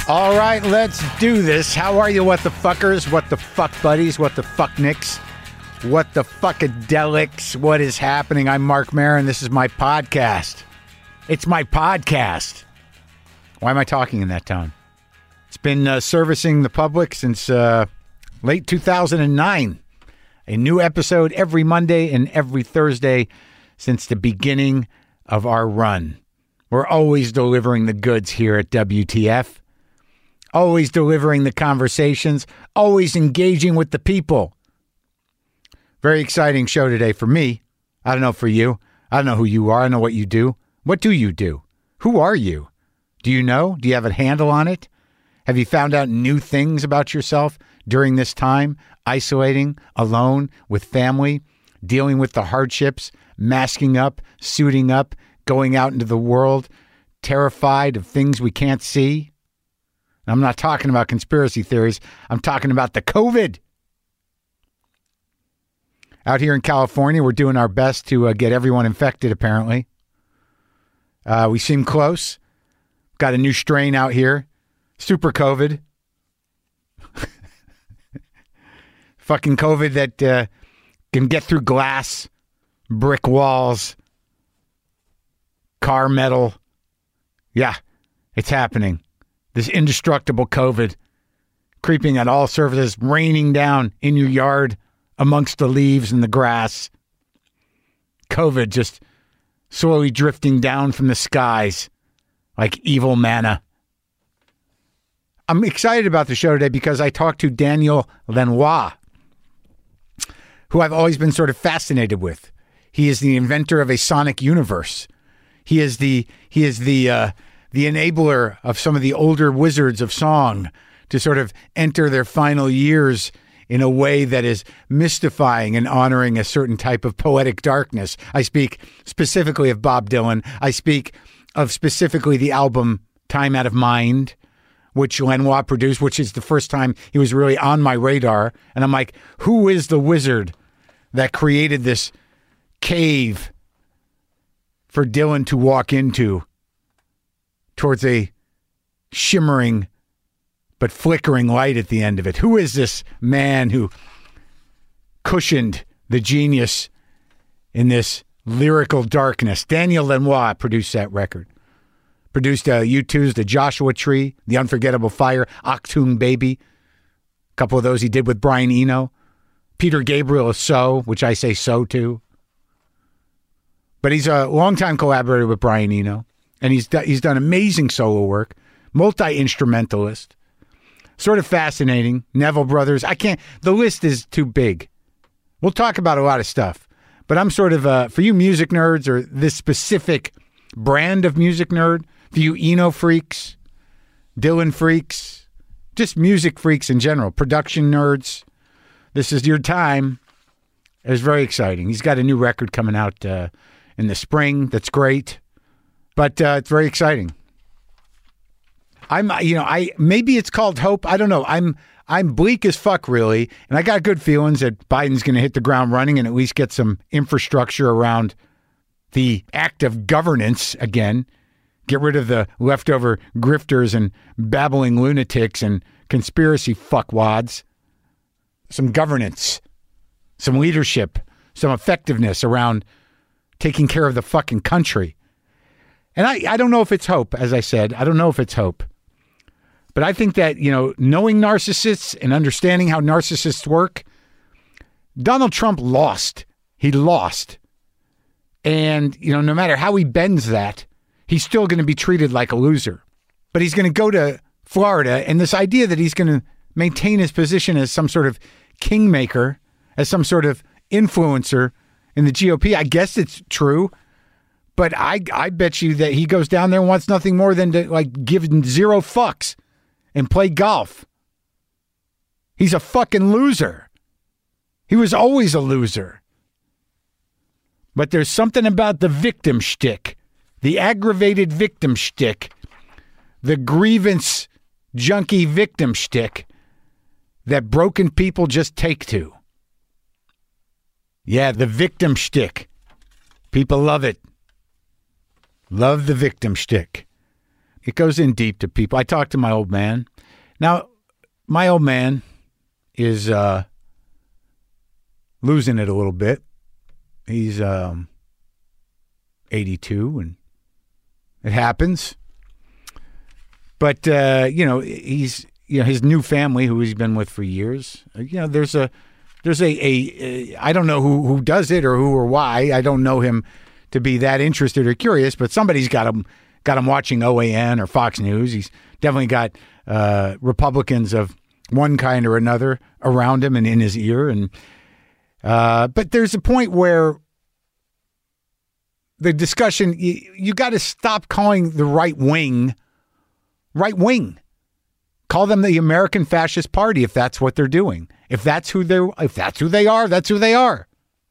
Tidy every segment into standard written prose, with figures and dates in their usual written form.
All right, let's do this. How are you, what the fuckers? What the fuck buddies? What the fuck nicks? What the fuckadelics? What is happening? I'm Mark Maron. This is my podcast. It's my podcast. Why am I talking in that tone? It's been servicing the public since late 2009. A new episode every Monday and every Thursday since the beginning of our run. We're always delivering the goods here at WTF. Always delivering the conversations. Always engaging with the people. Very exciting show today for me. I don't know for you. I don't know who you are. I don't know what you do. What do you do? Who are you? Do you know? Do you have a handle on it? Have you found out new things about yourself during this time? Isolating, alone, with family, dealing with the hardships, masking up, suiting up, going out into the world, terrified of things we can't see? I'm not talking about conspiracy theories. I'm talking about the COVID. Out here in California, we're doing our best to get everyone infected, apparently. We seem close. Got a new strain out here. Super COVID. Fucking COVID that can get through glass, brick walls, car metal. Yeah, it's happening. This indestructible COVID creeping at all surfaces, raining down in your yard amongst the leaves and the grass. COVID just slowly drifting down from the skies like evil manna. I'm excited about the show today because I talked to Daniel Lanois, who I've always been sort of fascinated with. He is the inventor of a sonic universe. He is the enabler of some of the older wizards of song to sort of enter their final years in a way that is mystifying and honoring a certain type of poetic darkness. I speak specifically of Bob Dylan. I speak of specifically the album Time Out of Mind, which Lanois produced, which is the first time he was really on my radar. And I'm like, who is the wizard that created this cave for Dylan to walk into towards a shimmering but flickering light at the end of it? Who is this man who cushioned the genius in this lyrical darkness? Daniel Lanois produced that record. Produced U2's The Joshua Tree, The Unforgettable Fire, Achtung Baby. A couple of those he did with Brian Eno. Peter Gabriel is So, which I say so to. But he's a longtime collaborator with Brian Eno. And he's done amazing solo work. Multi-instrumentalist. Sort of fascinating. Neville Brothers. The list is too big. We'll talk about a lot of stuff. But I'm sort of, for you music nerds or this specific brand of music nerd, for you Eno freaks, Dylan freaks, just music freaks in general, production nerds, this is your time. It's very exciting. He's got a new record coming out in the spring. That's great. But it's very exciting. Maybe it's called hope. I don't know. I'm bleak as fuck, really. And I got good feelings that Biden's going to hit the ground running and at least get some infrastructure around the act of governance again. Get rid of the leftover grifters and babbling lunatics and conspiracy fuckwads. Some governance, some leadership, some effectiveness around taking care of the fucking country. And I don't know if it's hope, as I said. I don't know if it's hope. But I think that, knowing narcissists and understanding how narcissists work, Donald Trump lost. He lost. And, no matter how he bends that, he's still going to be treated like a loser. But he's going to go to Florida, and this idea that he's going to maintain his position as some sort of kingmaker, as some sort of influencer in the GOP, I guess it's true. But I bet you that he goes down there and wants nothing more than to give zero fucks and play golf. He's a fucking loser. He was always a loser. But there's something about the victim shtick, the aggravated victim shtick, the grievance junkie victim shtick that broken people just take to. Yeah, the victim shtick. People love it. Love the victim shtick. It goes in deep to people. I talked to my old man. Now, my old man is losing it a little bit. He's 82, and it happens. But he's his new family, who he's been with for years. There's a I don't know who does it or who or why. I don't know him to be that interested or curious, but somebody's got him watching OAN or Fox News. He's definitely got Republicans of one kind or another around him and in his ear. And but there's a point where the discussion, you got to stop calling the right wing. Call them the American Fascist Party if that's what they're doing. If that's who they are, that's who they are.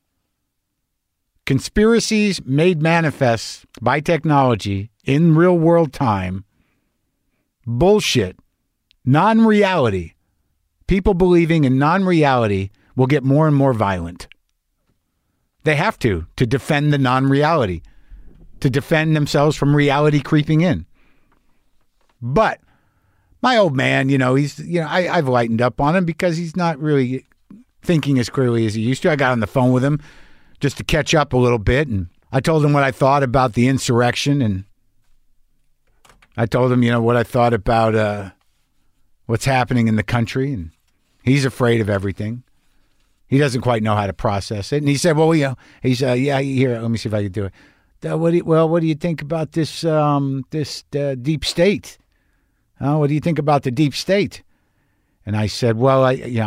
Conspiracies made manifest by technology in real world time. Bullshit. Non-reality. People believing in non-reality will get more and more violent. They have to defend the non-reality, to defend themselves from reality creeping in. But my old man, I've lightened up on him because he's not really thinking as clearly as he used to. I got on the phone with him just to catch up a little bit, and I told him what I thought about the insurrection, and I told him, what I thought about what's happening in the country, and he's afraid of everything. He doesn't quite know how to process it, and he said, "Well, here, let me see if I can do it. What do you think about this deep state? What do you think about the deep state?" And I said, "Well,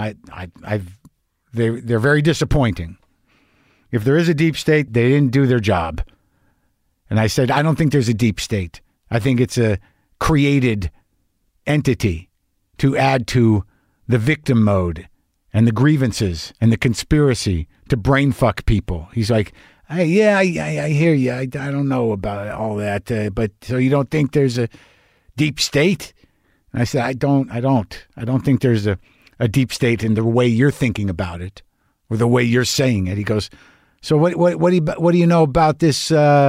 they're very disappointing. If there is a deep state, they didn't do their job." And I said, "I don't think there's a deep state. I think it's a created entity to add to the victim mode and the grievances and the conspiracy to brain fuck people." He's like, I hear you. I don't know about all that, but so you don't think there's a deep state?" And I said, I don't think there's a deep state in the way you're thinking about it or the way you're saying it. He goes, "So what do you know about this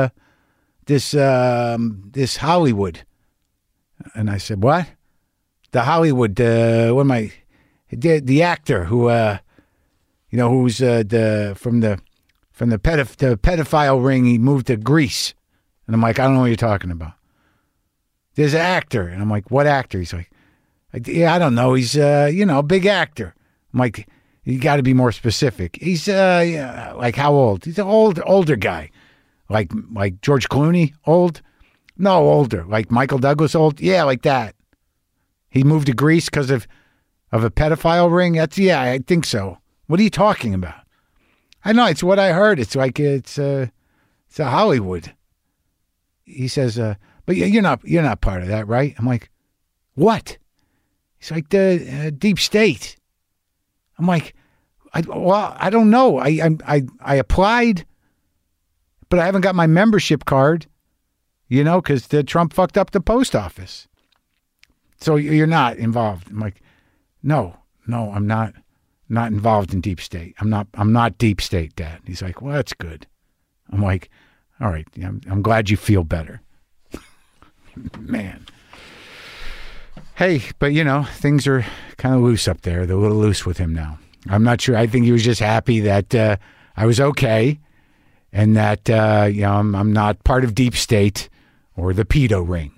Hollywood?" And I said, "What? The Hollywood? The actor who who's from the pedophile ring? He moved to Greece." And I'm like, "I don't know what you're talking about. There's an actor." And I'm like, "What actor?" He's like, "Yeah, I don't know. He's a big actor." I'm like, "You got to be more specific." He's like how old? He's an older guy, like George Clooney old? No, older, like Michael Douglas old? Yeah, like that. He moved to Greece because of a pedophile ring? I think so. What are you talking about? I know, it's what I heard. It's like it's a Hollywood. He says, "But you're not part of that, right?" I'm like, "What?" He's like, "The deep state." I'm like, I don't know. I applied, but I haven't got my membership card, because Trump fucked up the post office. "So you're not involved?" I'm like, No, I'm not involved in deep state. I'm not deep state, Dad. He's like, "Well, that's good." I'm like, "All right, I'm glad you feel better." Man. Hey, but things are kind of loose up there. They're a little loose with him now. I'm not sure. I think he was just happy that I was okay, and that I'm not part of deep state or the pedo ring.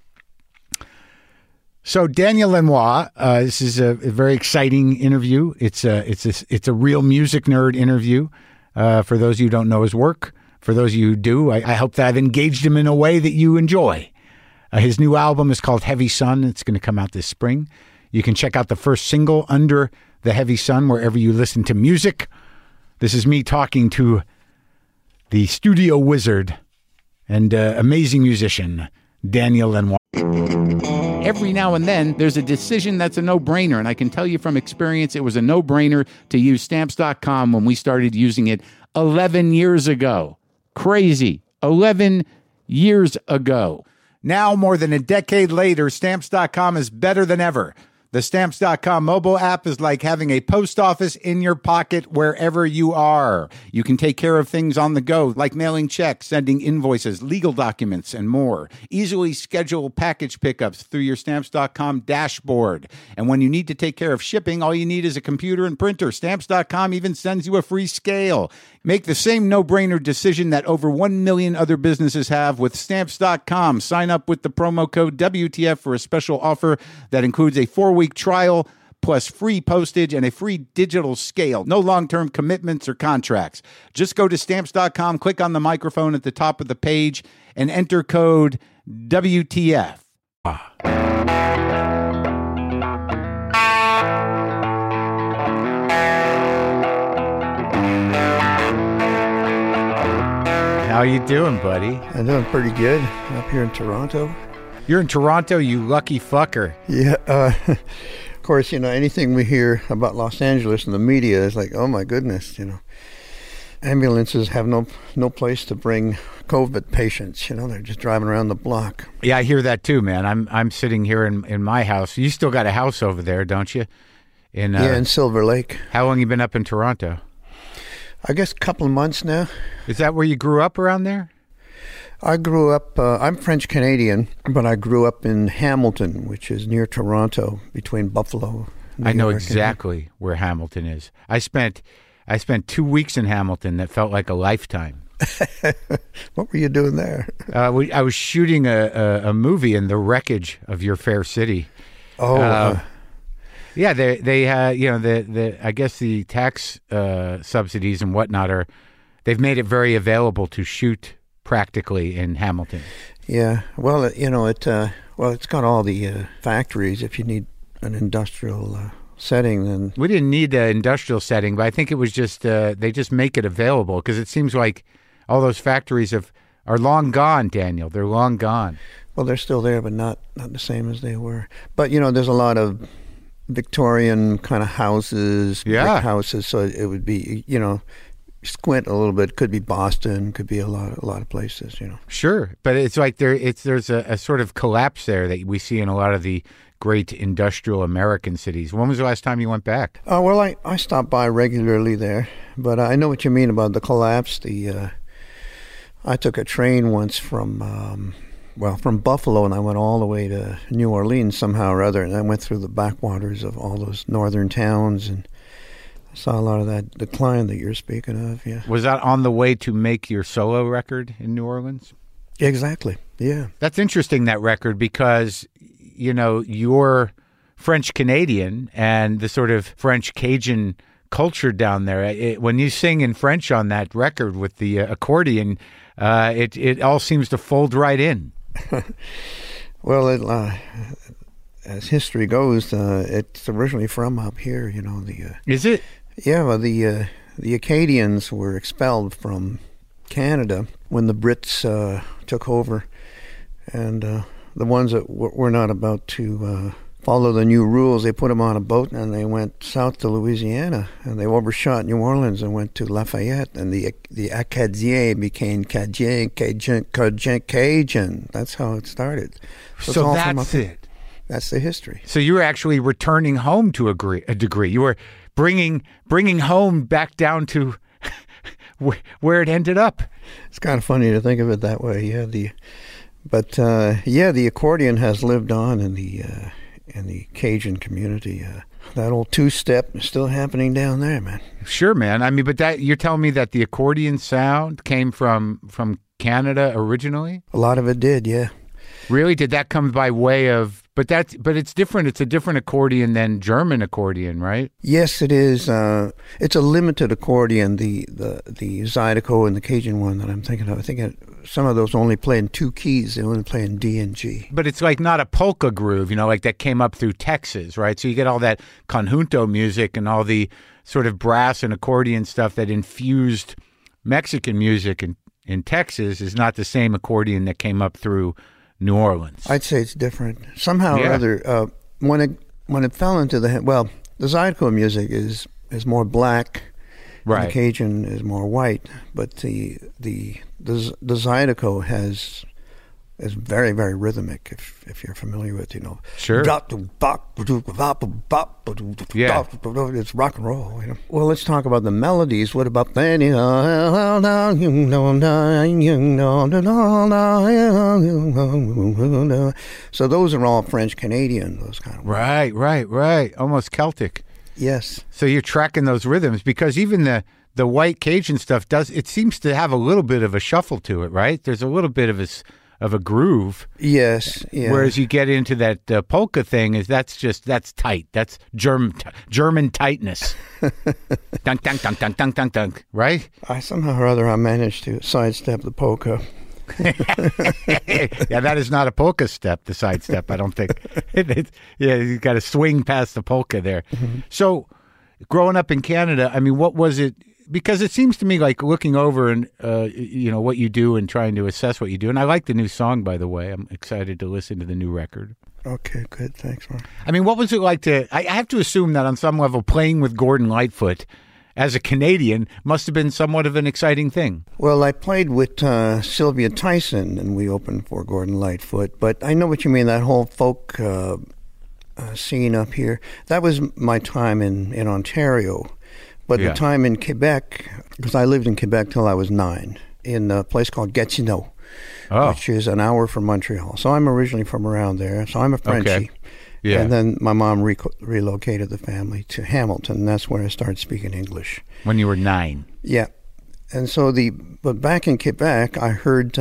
So Daniel Lanois, this is a very exciting interview. It's a real music nerd interview. For those of you who don't know his work, for those of you who do, I hope that I've engaged him in a way that you enjoy. His new album is called Heavy Sun. It's going to come out this spring. You can check out the first single, Under the Heavy Sun, wherever you listen to music. This is me talking to the studio wizard and amazing musician, Daniel Lanois. Every now and then, there's a decision that's a no-brainer, and I can tell you from experience, it was a no-brainer to use Stamps.com when we started using it 11 years ago. Crazy. 11 years ago. Now, more than a decade later, Stamps.com is better than ever. The Stamps.com mobile app is like having a post office in your pocket wherever you are. You can take care of things on the go, like mailing checks, sending invoices, legal documents, and more. Easily schedule package pickups through your Stamps.com dashboard. And when you need to take care of shipping, all you need is a computer and printer. Stamps.com even sends you a free scale. Make the same no-brainer decision that over 1 million other businesses have with Stamps.com. Sign up with the promo code WTF for a special offer that includes a 4-week trial plus free postage and a free digital scale. No long-term commitments or contracts. Just go to Stamps.com, click on the microphone at the top of the page, and enter code WTF. How you doing, buddy? I'm doing pretty good up here in Toronto. You're in Toronto, you lucky fucker. Yeah, of course, anything we hear about Los Angeles in the media is like, oh my goodness, ambulances have no place to bring COVID patients. They're just driving around the block. Yeah, I hear that too, man. I'm sitting here in my house. You still got a house over there, don't you? In Silver Lake. How long you been up in Toronto? I guess a couple of months now. Is that where you grew up around there? I grew up, I'm French-Canadian, but I grew up in Hamilton, which is near Toronto, between Buffalo. I know exactly where Hamilton is. I spent 2 weeks in Hamilton that felt like a lifetime. What were you doing there? I was shooting a movie in the wreckage of your fair city. Oh, yeah, they I guess the tax subsidies and whatnot they've made it very available to shoot practically in Hamilton. Yeah, well, it's got all the factories. If you need an industrial setting, then we didn't need an industrial setting, but I think it was just they just make it available because it seems like all those factories are long gone, Daniel. They're long gone. Well, they're still there, but not the same as they were. But there's a lot of Victorian kind of houses, brick houses. So it would be, squint a little bit. Could be Boston. Could be a lot of places. Sure, but it's like there's a sort of collapse there that we see in a lot of the great industrial American cities. When was the last time you went back? Well, I stop by regularly there, but I know what you mean about the collapse. I took a train once from Buffalo, and I went all the way to New Orleans somehow or other, and I went through the backwaters of all those northern towns, and I saw a lot of that decline that you're speaking of, yeah. Was that on the way to make your solo record in New Orleans? Exactly, yeah. That's interesting, that record, because, you're French-Canadian, and the sort of French-Cajun culture down there, when you sing in French on that record with the accordion, it all seems to fold right in. Well, as history goes, it's originally from up here. Is it? Yeah. Well, the Acadians were expelled from Canada when the Brits took over, and the ones that were not about to follow the new rules, they put them on a boat and they went south to Louisiana, and they overshot New Orleans and went to Lafayette, and the Acadiens became Cajun. That's how it started. So that's it. That's the history. So you were actually returning home to a degree. You were bringing home back down to where it ended up. It's kind of funny to think of it that way. Yeah, the accordion has lived on in the Cajun community. That old two-step is still happening down there, man. Sure, man. I mean, but you're telling me that the accordion sound came from Canada originally? A lot of it did, yeah. Really? Did that come by way of... But it's different. It's a different accordion than German accordion, right? Yes, it is. It's a limited accordion, the Zydeco and the Cajun one that I'm thinking of. I think some of those only play in two keys. They only play in D and G. But it's like not a polka groove, like that came up through Texas, right? So you get all that conjunto music and all the sort of brass and accordion stuff that infused Mexican music in Texas is not the same accordion that came up through New Orleans. I'd say it's different. Somehow or other, when it fell into the Zydeco music is more black, right? And the Cajun is more white, but the Zydeco has It's very, very rhythmic, if you're familiar with, Sure. Yeah. It's rock and roll, Well, let's talk about the melodies. What about So those are all French-Canadian, those kind of words. Right. Almost Celtic. Yes. So you're tracking those rhythms because even the white Cajun stuff it seems to have a little bit of a shuffle to it, right? There's a little bit of a groove. Yes. Yeah. Whereas you get into that polka thing, that's tight. That's German tightness. Dunk, dunk, dunk, dunk, dunk, dunk, dunk. Right? Somehow or other I managed to sidestep the polka. Yeah, that is not a polka step, the sidestep, I don't think. You got to swing past the polka there. Mm-hmm. So growing up in Canada, I mean, what was it? Because it seems to me like looking over and, what you do and trying to assess what you do. And I like the new song, by the way. I'm excited to listen to the new record. Okay, good. Thanks, Mark. I mean, what was it like I have to assume that on some level playing with Gordon Lightfoot as a Canadian must have been somewhat of an exciting thing. Well, I played with Sylvia Tyson, and we opened for Gordon Lightfoot. But I know what you mean, that whole folk scene up here. That was my time in Ontario. But the time in Quebec, because I lived in Quebec till I was 9, in a place called Gatineau, which is an hour from Montreal. So I'm originally from around there. So I'm a Frenchie. Okay. Yeah. And then my mom relocated the family to Hamilton. And that's where I started speaking English. When you were 9? Yeah. And so but back in Quebec, I heard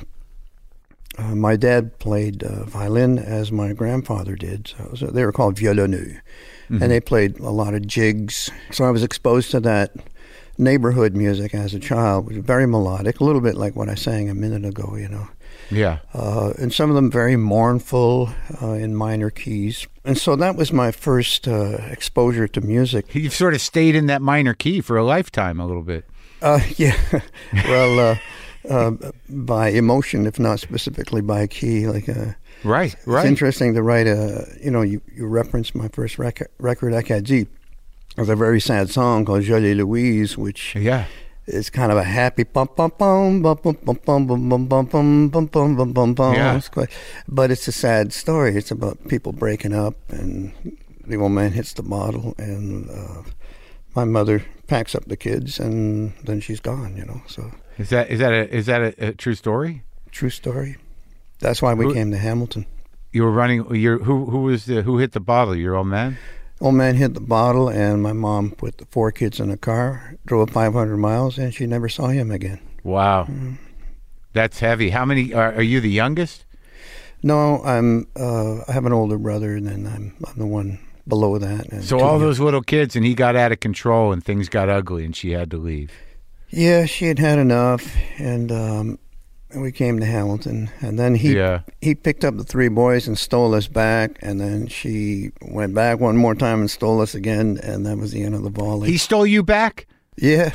my dad played violin as my grandfather did. So they were called violonneux. Mm-hmm. And they played a lot of jigs. So I was exposed to that neighborhood music as a child, which was very melodic, a little bit like what I sang a minute ago, Yeah. And some of them very mournful in minor keys. And so that was my first exposure to music. You've sort of stayed in that minor key for a lifetime a little bit. Yeah. Well, by emotion, if not specifically by key. Right. It's interesting to write you referenced my first record, Acadie. It was a very sad song called Jolie Louise, which is kind of a happy bum bum bum bum bum bum bum bum bum bum bum bum bum bum bum. But it's a sad story. It's about people breaking up, and the old man hits the bottle, and my mother packs up the kids, and then she's gone. So is that a true story? True story. That's why we came to Hamilton. You were running. Who hit the bottle? Your old man? Old man hit the bottle, and my mom put the 4 kids in a car, drove 500 miles, and she never saw him again. Wow, that's heavy. How many are you? The youngest? No, I have an older brother, and then I'm the one below that. And so all those little kids, and he got out of control, and things got ugly, and she had to leave. Yeah, she had had enough, and we came to Hamilton, and then he picked up the 3 boys and stole us back, and then she went back one more time and stole us again, and that was the end of the volley. He stole you back? Yeah.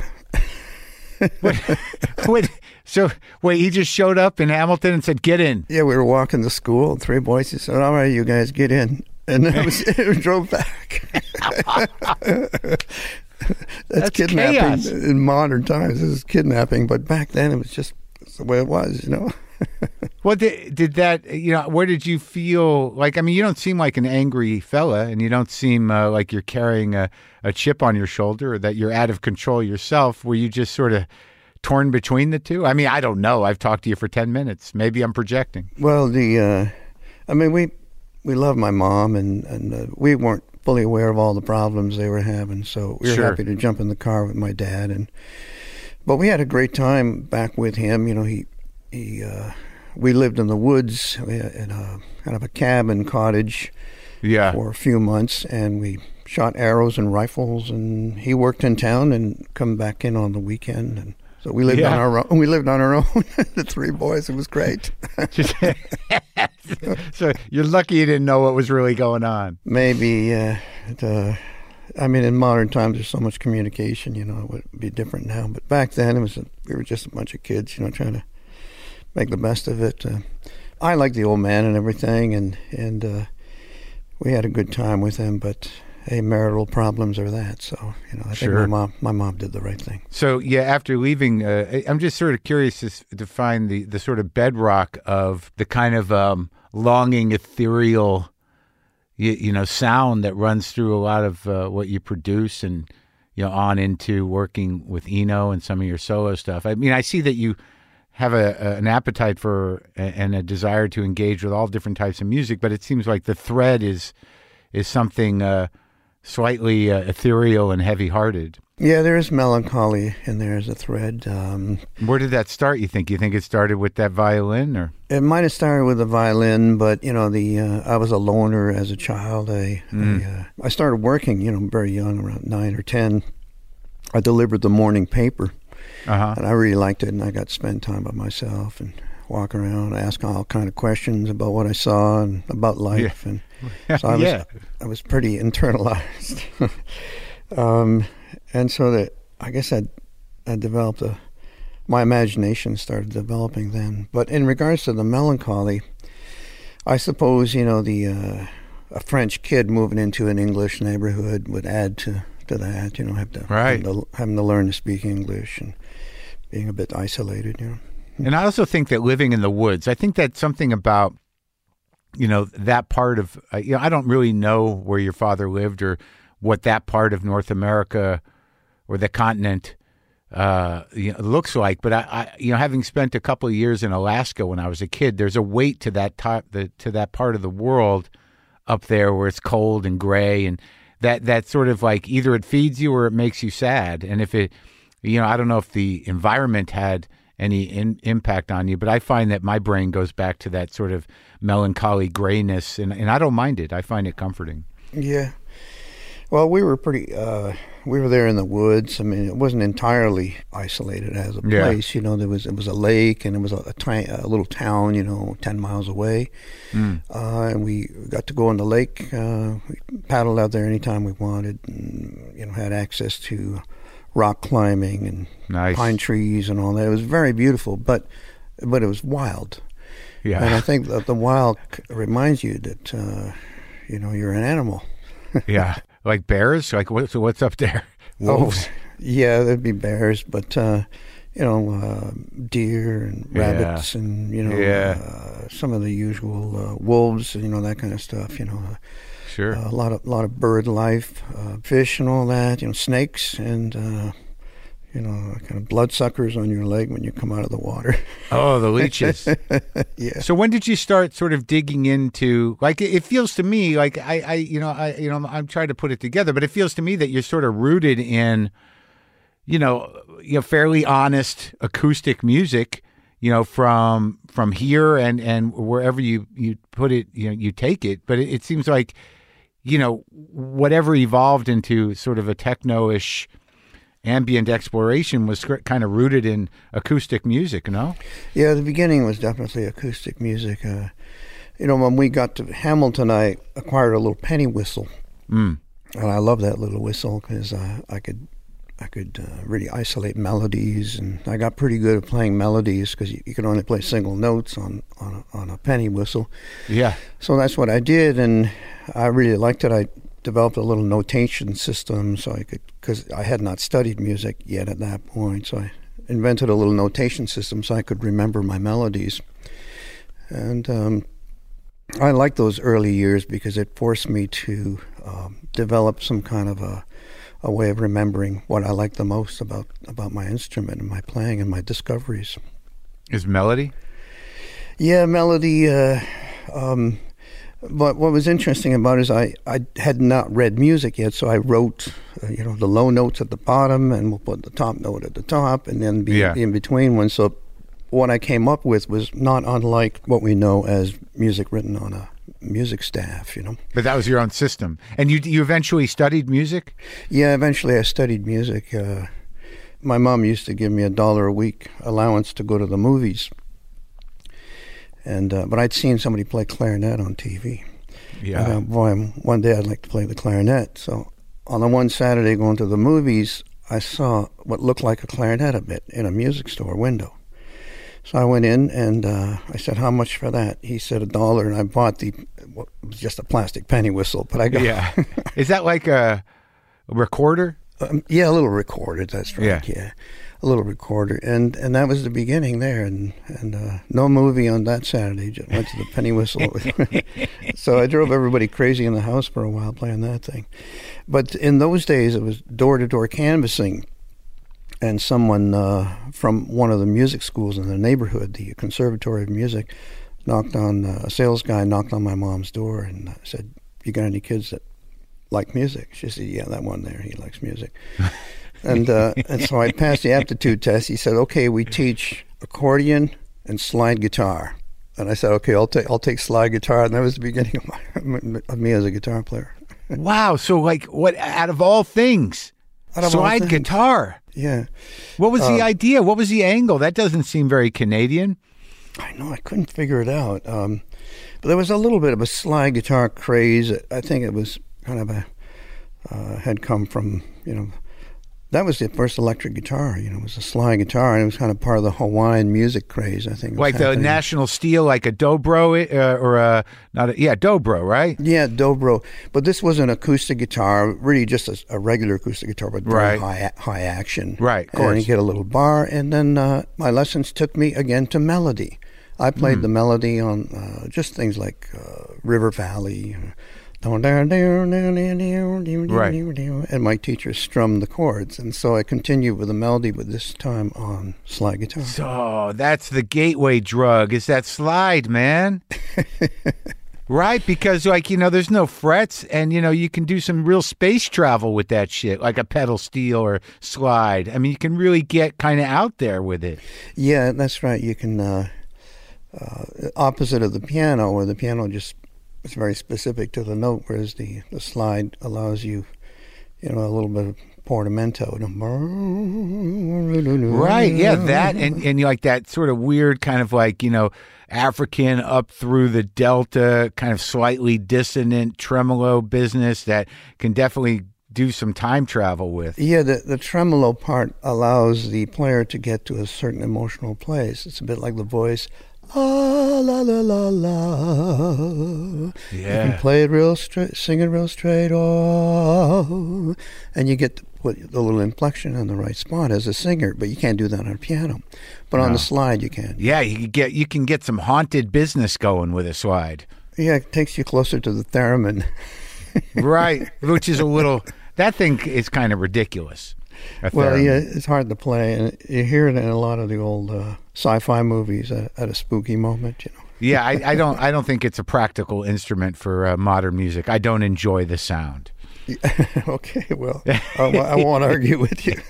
So he just showed up in Hamilton and said, "Get in." Yeah, we were walking to school, 3 boys. He said, "All right, you guys get in," and then we drove back. That's kidnapping chaos. In modern times. This is kidnapping, but back then it was just the way it was, Well, did that, where did you feel like, I mean, you don't seem like an angry fella, and you don't seem like you're carrying a chip on your shoulder or that you're out of control yourself. Were you just sort of torn between the two? I mean, I don't know. I've talked to you for 10 minutes. Maybe I'm projecting. Well, we love my mom, and we weren't fully aware of all the problems they were having, so we were happy to jump in the car with my dad, but we had a great time back with him. We lived in the woods in a kind of a cabin cottage for a few months, and we shot arrows and rifles, and he worked in town and come back in on the weekend, and so we lived on our own. We lived on our own, the 3 boys. It was great. So you're lucky you didn't know what was really going on. Maybe, I mean, in modern times, there's so much communication, it would be different now. But back then, we were just a bunch of kids, trying to make the best of it. I liked the old man and everything, and we had a good time with him. But marital problems or that. So, I think my mom did the right thing. So, yeah, after leaving, I'm just sort of curious to find the sort of bedrock of the kind of longing, ethereal, sound that runs through a lot of what you produce, and on into working with Eno and some of your solo stuff. I mean, I see that you have an appetite for and a desire to engage with all different types of music, but it seems like the thread is something slightly ethereal and heavy-hearted. Yeah, there is melancholy and there's a thread. Where did that start, you think? You think it started with that violin? Or it might have started with the violin, but, I was a loner as a child. I started working, very young, around 9 or 10. I delivered the morning paper, and I really liked it, and I got to spend time by myself and walk around, ask all kind of questions about what I saw and about life. And so I was pretty internalized. And so that I guess I developed my imagination started developing then. But in regards to the melancholy, I suppose a French kid moving into an English neighborhood would add to that. Having to learn to speak English and being a bit isolated. And I also think that living in the woods, I think that something about that part of I don't really know where your father lived or what that part of North America or the continent looks like, but I having spent a couple of years in Alaska when I was a kid, there's a weight to that to that part of the world up there where it's cold and gray, and that sort of like either it feeds you or it makes you sad. And if it, I don't know if the environment had any impact on you, but I find that my brain goes back to that sort of melancholy grayness, and I don't mind it. I find it comforting. Yeah. Well, we were we were there in the woods. I mean, it wasn't entirely isolated as a place. It was a lake, and it was a little town, 10 miles away. And we got to go in the lake. We paddled out there anytime we wanted, and, had access to rock climbing and pine trees and all that. It was very beautiful, but it was wild. Yeah. And I think that the wild reminds you that, you're an animal. Yeah. Like bears? Like what's up there? Wolves? Yeah, there'd be bears, but deer and rabbits and some of the usual wolves, that kind of stuff. Sure. A lot of bird life, fish and all that. Snakes and kind of bloodsuckers on your leg when you come out of the water. Oh, the leeches. Yeah. So when did you start sort of digging into, like, it feels to me like I'm trying to put it together, but it feels to me that you're sort of rooted in, fairly honest acoustic music, from here and wherever you put it, you take it. But it seems like, whatever evolved into sort of a techno-ish ambient exploration was kind of rooted in acoustic music, no? Yeah, the beginning was definitely acoustic music. When we got to Hamilton, I acquired a little penny whistle, and I love that little whistle because I could really isolate melodies, and I got pretty good at playing melodies because you could only play single notes on a penny whistle. Yeah. So that's what I did, and I really liked it. I developed a little notation system so I could, because I had not studied music yet at that point, so I invented a little notation system so I could remember my melodies. And I liked those early years because it forced me to develop some kind of a way of remembering what I liked the most about my instrument and my playing and my discoveries. Is melody? Yeah, melody. But what was interesting about it is I had not read music yet, so I wrote, the low notes at the bottom, and we'll put the top note at the top, and then be in between one. So what I came up with was not unlike what we know as music written on a music staff, But that was your own system. And you eventually studied music? Yeah, eventually I studied music. My mom used to give me $1 a week allowance to go to the movies. And but I'd seen somebody play clarinet on TV. Yeah. Boy, one day I'd like to play the clarinet. So on the one Saturday going to the movies, I saw what looked like a clarinet a bit in a music store window. So I went in and I said, "How much for that?" He said $1, and I bought it was just a plastic penny whistle, but I got Is that like a recorder? Yeah, a little recorder. That's right. Yeah, a little recorder, and that was the beginning there. And no movie on that Saturday. Just went to the penny whistle. So I drove everybody crazy in the house for a while playing that thing. But in those days, it was door-to-door canvassing. And someone from one of the music schools in the neighborhood, the Conservatory of Music, a sales guy knocked on my mom's door and said, "You got any kids that like music?" She said, "Yeah, that one there, he likes music." and so I passed the aptitude test. He said, "Okay, we teach accordion and slide guitar." And I said, "Okay, I'll take slide guitar." And that was the beginning of me as a guitar player. Wow. So like what, out of all things, slide guitar. Yeah. What was the idea? What was the angle? That doesn't seem very Canadian. I know. I couldn't figure it out. But there was a little bit of a slide guitar craze. I think it was kind of had come from, that was the first electric guitar, it was a slide guitar, and it was kind of part of the Hawaiian music craze, I think. Like the National Steel, like a dobro dobro, right? Yeah, dobro. But this was an acoustic guitar, really just a regular acoustic guitar, but very high action. Right, of course. And you get a little bar, and then my lessons took me again to melody. I played the melody on just things like River Valley, right. And my teacher strummed the chords, and so I continued with the melody, but this time on slide guitar. So that's the gateway drug, is that slide, man. Right, because there's no frets, and you can do some real space travel with that shit, like a pedal steel or slide. I mean, you can really get kind of out there with it. Yeah, that's right. You can opposite of the piano, where the piano just, it's very specific to the note, whereas the slide allows you, a little bit of portamento. Right, yeah, that and you like that sort of weird kind of like, African up through the delta, kind of slightly dissonant tremolo business that can definitely do some time travel with. Yeah, the tremolo part allows the player to get to a certain emotional place. It's a bit like the voice. La la la la la. Yeah. You can play it real straight, sing it real straight, oh, and you get to put the little inflection in the right spot as a singer. But you can't do that on a piano. But on the slide, you can. Yeah, you can get some haunted business going with a slide. Yeah, it takes you closer to the theremin. Right, which is that thing is kind of ridiculous. Well, yeah, it's hard to play, and you hear it in a lot of the old sci-fi movies at a spooky moment, Yeah, I don't think it's a practical instrument for modern music. I don't enjoy the sound. Okay, well, I won't argue with you.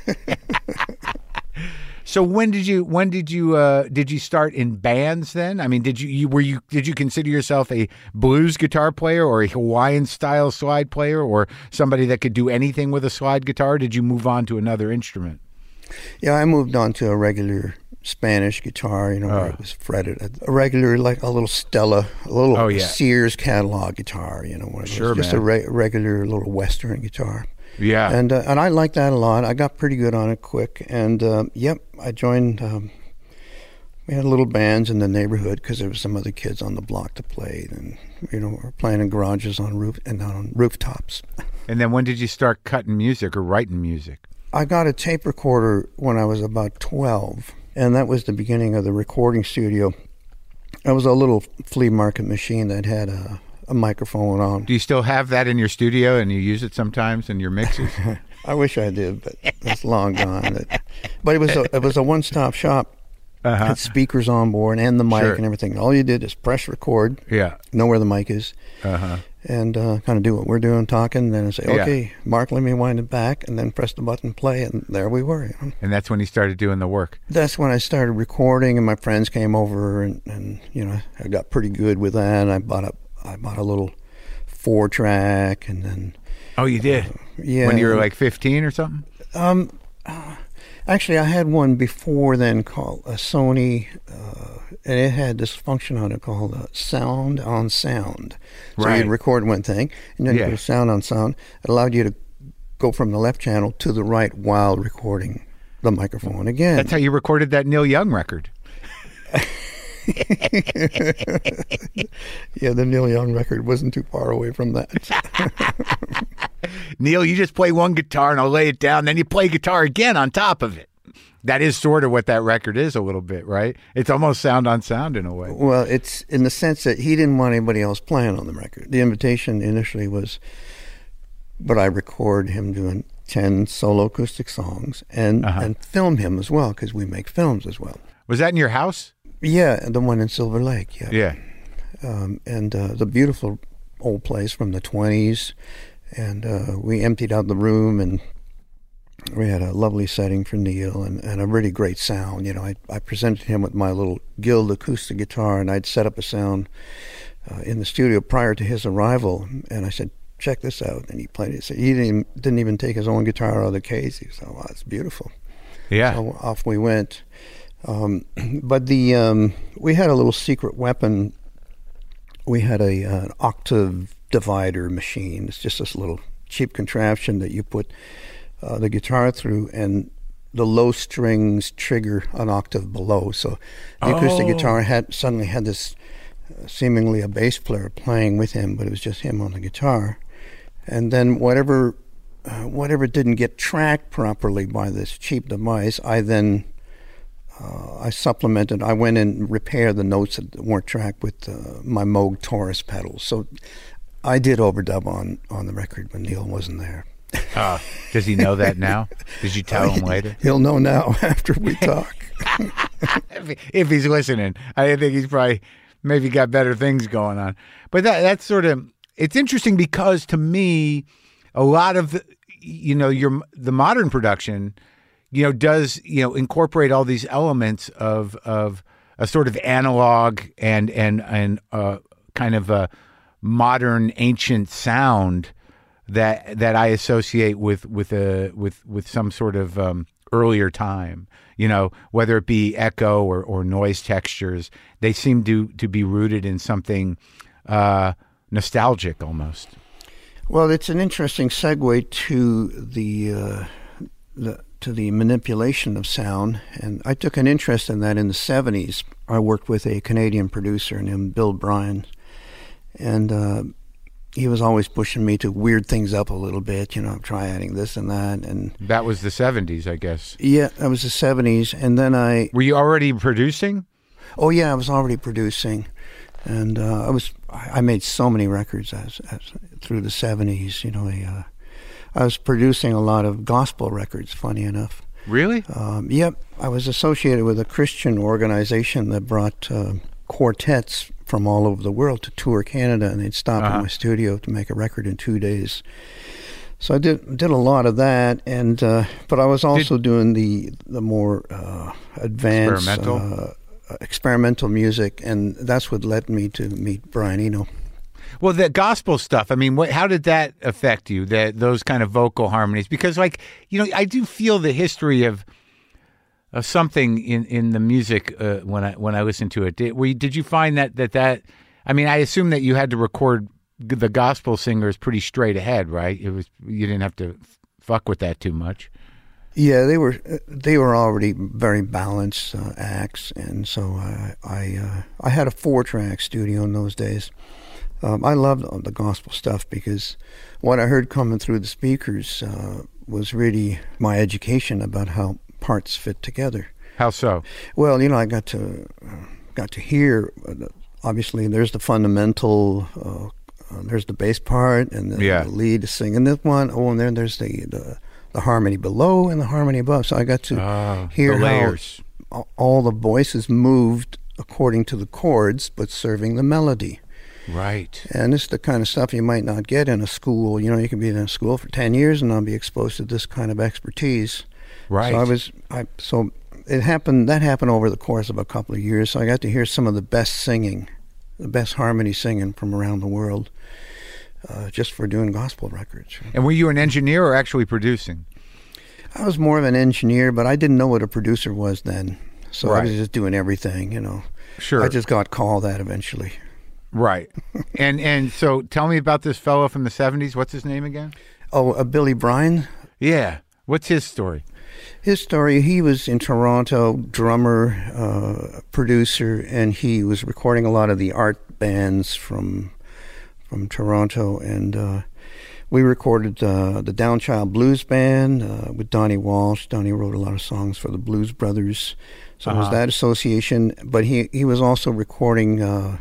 So when did you start in bands then? I mean, did you consider yourself a blues guitar player or a Hawaiian style slide player or somebody that could do anything with a slide guitar? Or did you move on to another instrument? Yeah, I moved on to a regular Spanish guitar, where it was fretted. A regular, like a little Stella, a little Sears catalog guitar, just a regular little Western guitar. Yeah, and I liked that a lot. I got pretty good on it quick, and I joined. We had little bands in the neighborhood because there were some other kids on the block to play, and we were playing in garages on rooftops. And then when did you start cutting music or writing music? I got a tape recorder when I was about 12, and that was the beginning of the recording studio. It was a little flea market machine that had a microphone on. Do you still have that in your studio and you use it sometimes in your mixes? I wish I did, but it's long gone. But it was a one-stop shop. Had speakers on board and the mic and everything. All you did is press record. Yeah. Know where the mic is. And kind of do what we're doing, talking. And then say, okay, Mark, let me wind it back, and then press the button, play, and there we were. And that's when you started doing the work. That's when I started recording, and my friends came over, and I got pretty good with that. And I bought a little 4-track, and then. Oh, you did? Yeah. When you were like 15 or something? Actually, I had one before then called a Sony, and it had this function on it called sound on sound. So you'd record one thing, and then you put a sound on sound. It allowed you to go from the left channel to the right while recording the microphone again. That's how you recorded that Neil Young record. Yeah, the Neil Young record wasn't too far away from that. Neil, you just play one guitar and I'll lay it down, then you play guitar again on top of it. That is sort of what that record is a little bit, right? It's almost sound on sound in a way. Well, it's in the sense that he didn't want anybody else playing on the record. The invitation initially was, but I record him doing 10 solo acoustic songs and film him as well, because we make films as well. Was that in your house? Yeah, the one in Silver Lake, yeah. Yeah. And the beautiful old place from the 20s. And we emptied out the room, and we had a lovely setting for Neil and a really great sound. You know, I presented him with my little Guild acoustic guitar, and I'd set up a sound in the studio prior to his arrival. And I said, check this out. And he played it. So he didn't even take his own guitar out of the case. He said, wow, it's beautiful. Yeah. So off we went. But we had a little secret weapon. We had an octave divider machine. It's just this little cheap contraption that you put the guitar through, and the low strings trigger an octave below. So the acoustic guitar suddenly had this seemingly a bass player playing with him, but it was just him on the guitar. And then whatever didn't get tracked properly by this cheap device, I supplemented. I went and repaired the notes that weren't tracked with my Moog Taurus pedals. So I did overdub on the record when Neil wasn't there. Does he know that now? Did you tell him later? He'll know now after we talk. If he's listening, I think he's probably maybe got better things going on. But that's sort of, it's interesting because to me, a lot of the modern production, does incorporate all these elements of a sort of analog and kind of a modern ancient sound that I associate with some sort of earlier time. Whether it be echo or noise textures, they seem to be rooted in something nostalgic almost. Well, it's an interesting segue to the manipulation of sound, and I took an interest in that in the 70s. I worked with a Canadian producer named Bill Bryan, and he was always pushing me to weird things up a little bit, try adding this and that. And that was the 70s, I guess. Yeah, that was the 70s, and then Were you already producing? Oh yeah, I was already producing, and I made so many records as through the 70s. I was producing a lot of gospel records, funny enough. Really? Yep. I was associated with a Christian organization that brought quartets from all over the world to tour Canada, and they'd stop in my studio to make a record in 2 days. So I did a lot of that, and but I was also doing the more advanced experimental music, and that's what led me to meet Brian Eno. Well, the gospel stuff, I mean, how did that affect you, those kind of vocal harmonies? Because, I do feel the history of something in the music when I listen to it. Did you find that I mean, I assume that you had to record the gospel singers pretty straight ahead, right? You didn't have to fuck with that too much. Yeah, they were already very balanced acts, and so I had a 4-track studio in those days. I loved the gospel stuff because what I heard coming through the speakers was really my education about how parts fit together. How so? Well, I got to hear. Obviously, there's the fundamental. There's the bass part and the lead singing this one. Oh, and then there's the harmony below and the harmony above. So I got to hear the layers. How all the voices moved according to the chords, but serving the melody. Right. And it's the kind of stuff you might not get in a school. You can be in a school for 10 years and not be exposed to this kind of expertise. Right. So that happened over the course of a couple of years. So I got to hear some of the best singing, the best harmony singing from around the world, just for doing gospel records. And were you an engineer or actually producing? I was more of an engineer, but I didn't know what a producer was then. So right. I was just doing everything, Sure. I just got called that eventually. Right. And so tell me about this fellow from the 70s. What's his name again? Oh, Billy Bryan? Yeah. What's his story? His story, he was in Toronto, drummer, producer, and he was recording a lot of the art bands from Toronto. And we recorded the Downchild Blues Band with Donnie Walsh. Donnie wrote a lot of songs for the Blues Brothers. So it was that association. But he was also recording a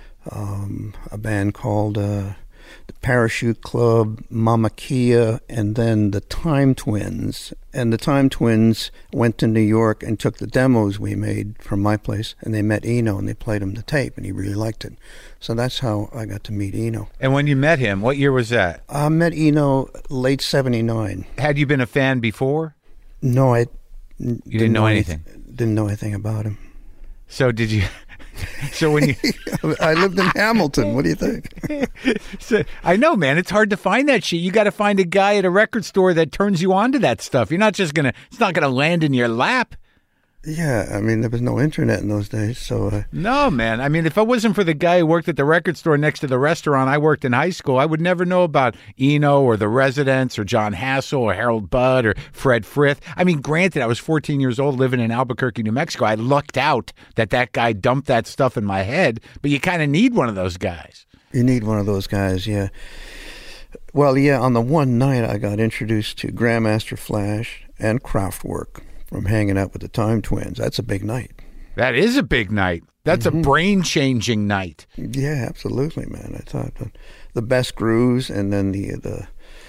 band called the Parachute Club, Mama Kia, and then the Time Twins. And the Time Twins went to New York and took the demos we made from my place, and they met Eno, and they played him the tape, and he really liked it. So that's how I got to meet Eno. And when you met him, what year was that? I met Eno late 79. Had you been a fan before? No, I didn't know anything? Didn't know anything about him. So did you... So when you, I lived in Hamilton. What do you think? So, I know, man. It's hard to find that shit. You got to find a guy at a record store that turns you on to that stuff. You're not just gonna. It's not gonna land in your lap. Yeah, I mean, there was no internet in those days, so... No, man. I mean, if it wasn't for the guy who worked at the record store next to the restaurant I worked in high school, I would never know about Eno or The Residents or John Hassel or Harold Budd or Fred Frith. I mean, granted, I was 14 years old living in Albuquerque, New Mexico. I lucked out that guy dumped that stuff in my head, but you kind of need one of those guys. You need one of those guys, yeah. Well, yeah, on the one night I got introduced to Grandmaster Flash and Kraftwerk from hanging out with the Time Twins. That's a big night. That is a big night. That's a brain-changing night. Yeah, absolutely, man. I thought the best grooves and then the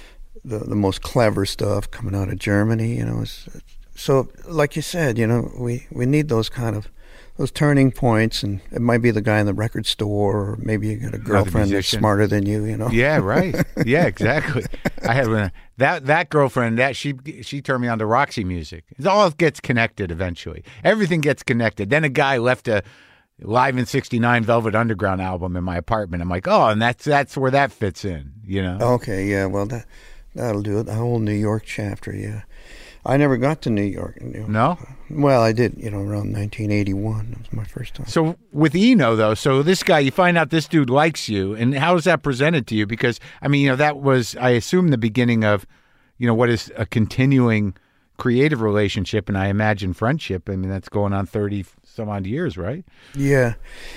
most clever stuff coming out of Germany, you know. So, like you said, you know, we need those kind of those turning points, and it might be the guy in the record store, or maybe you got a girlfriend that's smarter than you, you know. Yeah, right. Yeah, exactly. I had that girlfriend that she turned me on to Roxy Music. It all gets connected eventually. Everything gets connected. Then a guy left a Live in '69 Velvet Underground album in my apartment. I'm like, oh, and that's where that fits in, you know. Okay, yeah. Well, that'll do it. The whole New York chapter, yeah. I never got to New York. You know. No? Well, I did, you know, around 1981. That was my first time. So with Eno, though, so this guy, you find out this dude likes you, and how is that presented to you? Because, I mean, you know, that was, I assume, the beginning of, you know, what is a continuing creative relationship, and I imagine friendship. I mean, that's going on 30-some-odd years, right? Yeah.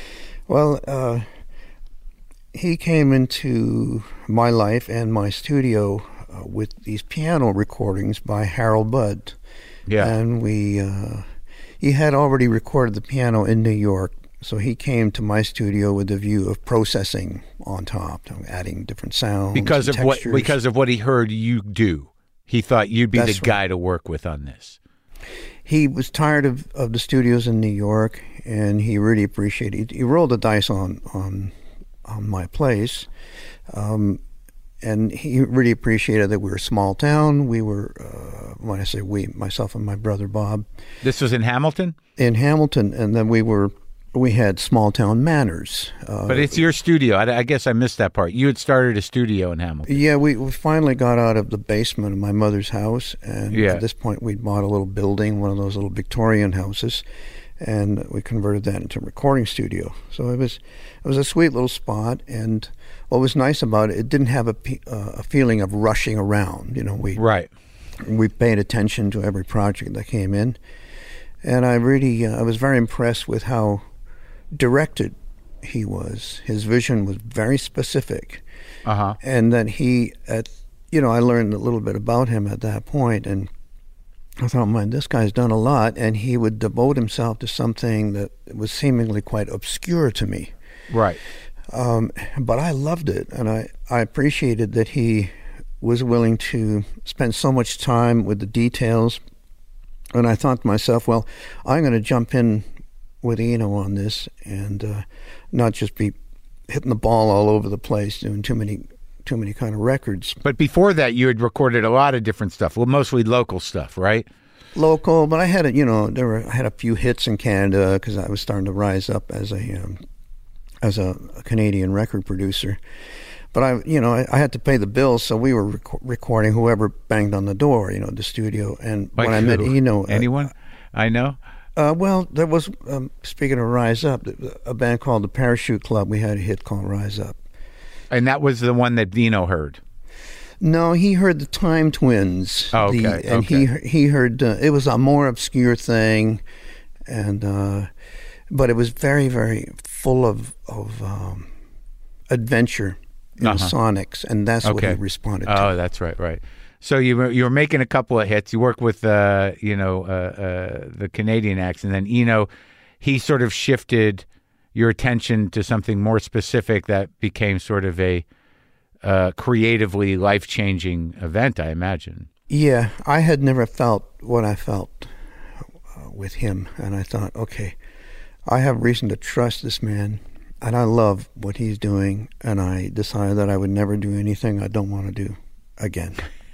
Well, he came into my life and my studio with these piano recordings by Harold Budd. Yeah. And he had already recorded the piano in New York, so he came to my studio with the view of processing on top, adding different sounds because and textures. Because of what he heard you do. He thought you'd be the guy to work with on this. He was tired of the studios in New York, and he really appreciated it. He rolled the dice on my place. And he really appreciated that we were a small town. We were, when I say we, myself and my brother Bob. This was in Hamilton? In Hamilton, and then we had small town manners. But it's your studio. I guess I missed that part. You had started a studio in Hamilton. Yeah, we finally got out of the basement of my mother's house, and at this point we'd bought a little building, one of those little Victorian houses, and we converted that into a recording studio. So it was a sweet little spot, and what was nice about it, it didn't have a feeling of rushing around. You know, we paid attention to every project that came in, and I was very impressed with how directed he was. His vision was very specific, and that I learned a little bit about him at that point, and I thought, man, this guy's done a lot, and he would devote himself to something that was seemingly quite obscure to me. Right. But I loved it, and I appreciated that he was willing to spend so much time with the details. And I thought to myself, well, I'm going to jump in with Eno on this and not just be hitting the ball all over the place, doing too many kind of records. But before that, you had recorded a lot of different stuff, well, mostly local stuff, right? Local, but I had I had a few hits in Canada because I was starting to rise up as a Canadian record producer. But I had to pay the bills, so we were recording whoever banged on the door, the studio. And like when I met Eno, anyone I know. Well, there was speaking of Rise Up, a band called the Parachute Club. We had a hit called Rise Up. And that was the one that Eno heard. No, he heard the Time Twins. Oh, okay. And he heard it was a more obscure thing, and but it was very, very full of adventure in sonics, and that's what he responded to. Oh, that's right. So you were making a couple of hits. You work with the Canadian acts, and then Eno, he sort of shifted your attention to something more specific that became sort of a creatively life-changing event, I imagine. Yeah, I had never felt what I felt with him, and I thought, okay, I have reason to trust this man, and I love what he's doing, and I decided that I would never do anything I don't want to do again.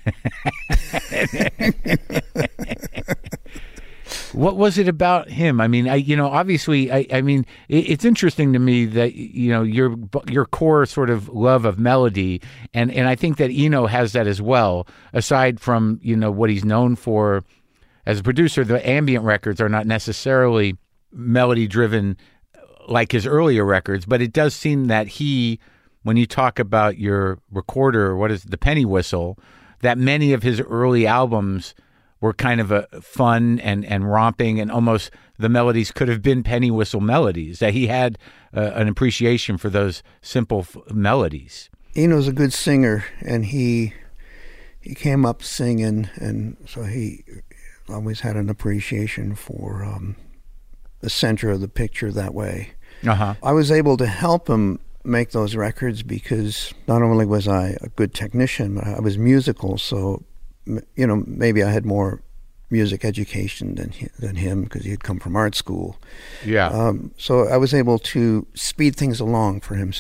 What was it about him? I mean, obviously, I mean, it's interesting to me that, your core sort of love of melody, and I think that Eno has that as well, aside from, what he's known for as a producer. The ambient records are not necessarily melody-driven like his earlier records, but it does seem that when you talk about your recorder, what is it, the penny whistle, that many of his early albums were kind of a fun and romping, and almost the melodies could have been penny whistle melodies, that he had an appreciation for those simple melodies. Eno's a good singer, and he came up singing, and so he always had an appreciation for the center of the picture that way. I was able to help him make those records because not only was I a good technician, but I was musical, so maybe I had more music education than him because he had come from art school. Yeah. So I was able to speed things along for him,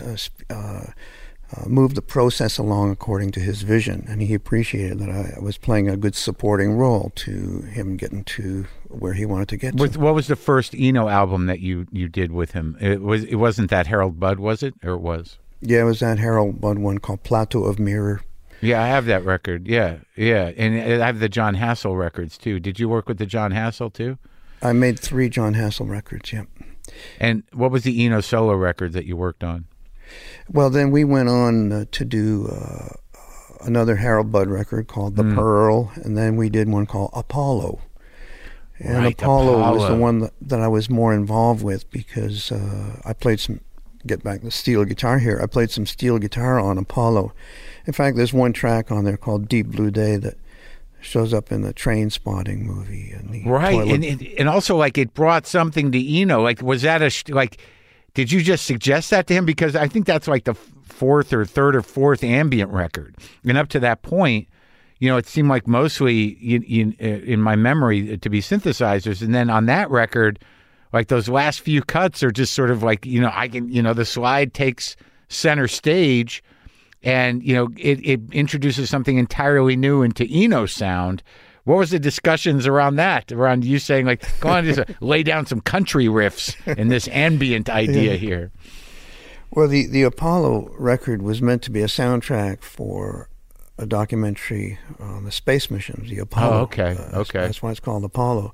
move the process along according to his vision, and he appreciated that I was playing a good supporting role to him getting to where he wanted to get to. What was the first Eno album that you did with him? It wasn't that Harold Budd, was it, or it was? Yeah, it was that Harold Budd one called Plateau of Mirror. Yeah, I have that record. Yeah, and I have the John Hassell records too. Did you work with the John Hassell too? I made 3 John Hassell records. Yeah. And what was the Eno solo record that you worked on? Well, then we went on to do another Harold Budd record called The Pearl, and then we did one called Apollo. And right, Apollo was the one that I was more involved with because I played get back to steel guitar here, I played some steel guitar on Apollo. In fact, there's one track on there called Deep Blue Day that shows up in the Train Spotting movie. And also, like, it brought something to Eno. Like, was that did you just suggest that to him? Because I think that's like the third or fourth ambient record. And up to that point, it seemed like mostly in my memory to be synthesizers. And then on that record, like those last few cuts are just sort of like, the slide takes center stage and, it introduces something entirely new into Eno's sound. What was the discussions around that? Around you saying, like, go on, just lay down some country riffs in this ambient idea here. Well, the Apollo record was meant to be a soundtrack for a documentary on the space missions, the Apollo. Oh, okay. That's why it's called Apollo.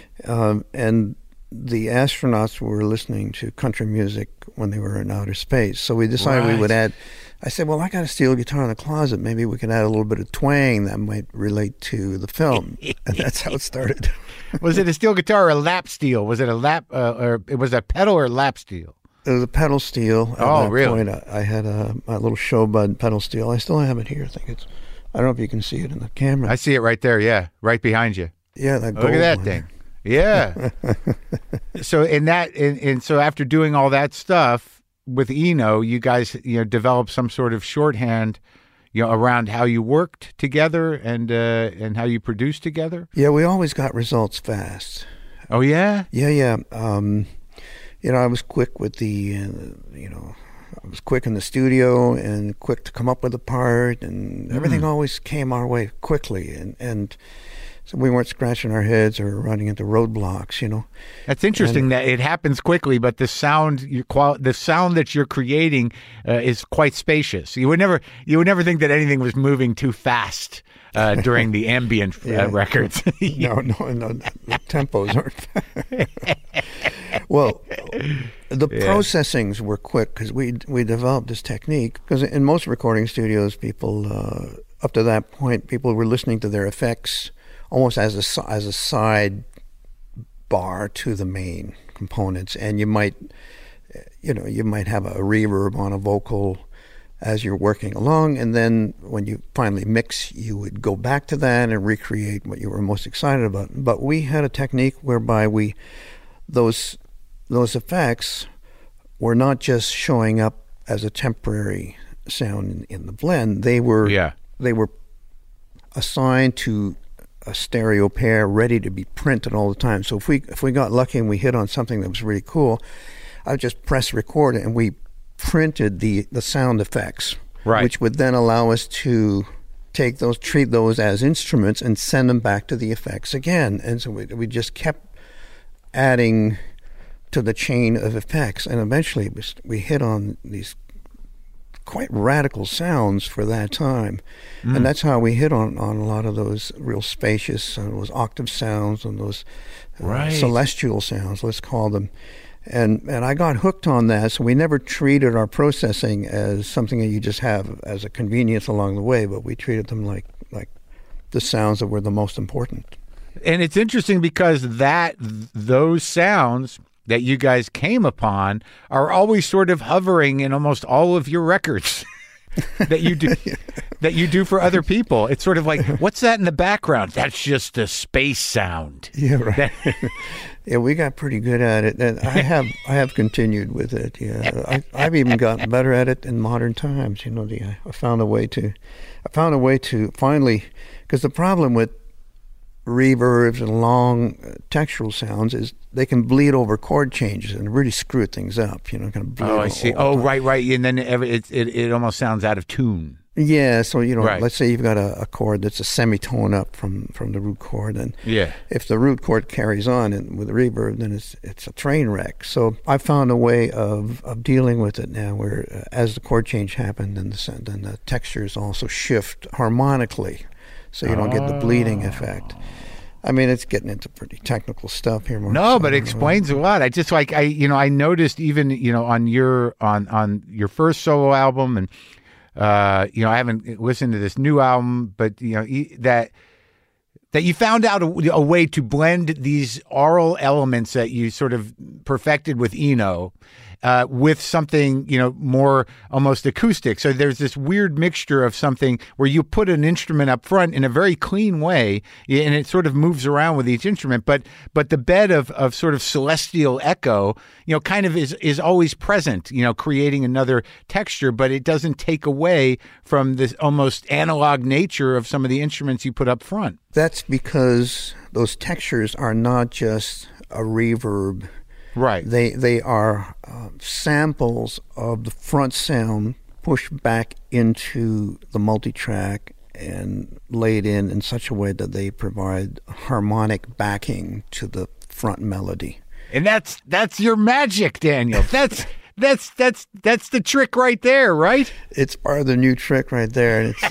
And the astronauts were listening to country music when they were in outer space. So we decided we would add... I said, well, I got a steel guitar in the closet. Maybe we could add a little bit of twang that might relate to the film. And that's how it started. Was it a steel guitar or a lap steel? Was it a lap, or it was a pedal or lap steel? It was a pedal steel. At that really? Point, I had my little Showbud pedal steel. I still have it here. I don't know if you can see it in the camera. I see it right there, yeah, right behind you. Yeah, that gold Look at that one. thing. Yeah. So after doing all that stuff, with Eno, you guys, developed some sort of shorthand, around how you worked together and how you produced together. Yeah, we always got results fast. Oh yeah. Yeah. I was quick with I was quick in the studio and quick to come up with a part, and everything always came our way quickly, and so we weren't scratching our heads or running into roadblocks, That's interesting that it happens quickly, but the sound that you're creating is quite spacious. You would never think that anything was moving too fast during the ambient records. No, the tempos aren't. Well, the processings were quick because we developed this technique, because in most recording studios, people up to that point, people were listening to their effects almost as a side bar to the main components, and you might have a reverb on a vocal as you're working along, and then when you finally mix, you would go back to that and recreate what you were most excited about. But we had a technique whereby those effects were not just showing up as a temporary sound in the blend. They were assigned to a stereo pair ready to be printed all the time. So if we got lucky and we hit on something that was really cool, I would just press record and we printed the sound effects, right, which would then allow us to treat those as instruments and send them back to the effects again. And so we just kept adding to the chain of effects, and eventually we hit on these quite radical sounds for that time. And that's how we hit on a lot of those real spacious, those octave sounds and those celestial sounds, let's call them. And I got hooked on that, so we never treated our processing as something that you just have as a convenience along the way, but we treated them like the sounds that were the most important. And it's interesting because those sounds that you guys came upon are always sort of hovering in almost all of your records that you do for other people. It's sort of like, what's that in the background? That's just a space sound. Yeah, right. Yeah, we got pretty good at it, and I have continued with it. Yeah, I've even gotten better at it in modern times. I found a way to finally, because the problem with reverbs and long textural sounds is they can bleed over chord changes and really screw things up. Kind of bleed. Oh, I see. Oh, right, and then it almost sounds out of tune. Yeah, so right. Let's say you've got a chord that's a semitone up from the root chord, and if the root chord carries on with the reverb, then it's a train wreck. So I found a way of dealing with it now, where as the chord change happened, then the textures also shift harmonically, so you don't get the bleeding effect. I mean, it's getting into pretty technical stuff here. But it explains a lot. I just I noticed even on your first solo album, and I haven't listened to this new album, but that you found out a way to blend these aural elements that you sort of perfected with Eno with something more almost acoustic. So there's this weird mixture of something where you put an instrument up front in a very clean way, and it sort of moves around with each instrument, but the bed of sort of celestial echo kind of is always present, creating another texture, but it doesn't take away from this almost analog nature of some of the instruments you put up front. That's because those textures are not just a reverb. Right. They are samples of the front sound pushed back into the multi-track and laid in such a way that they provide harmonic backing to the front melody. And that's your magic, Daniel. That's the trick right there, right? It's part of the new trick right there, and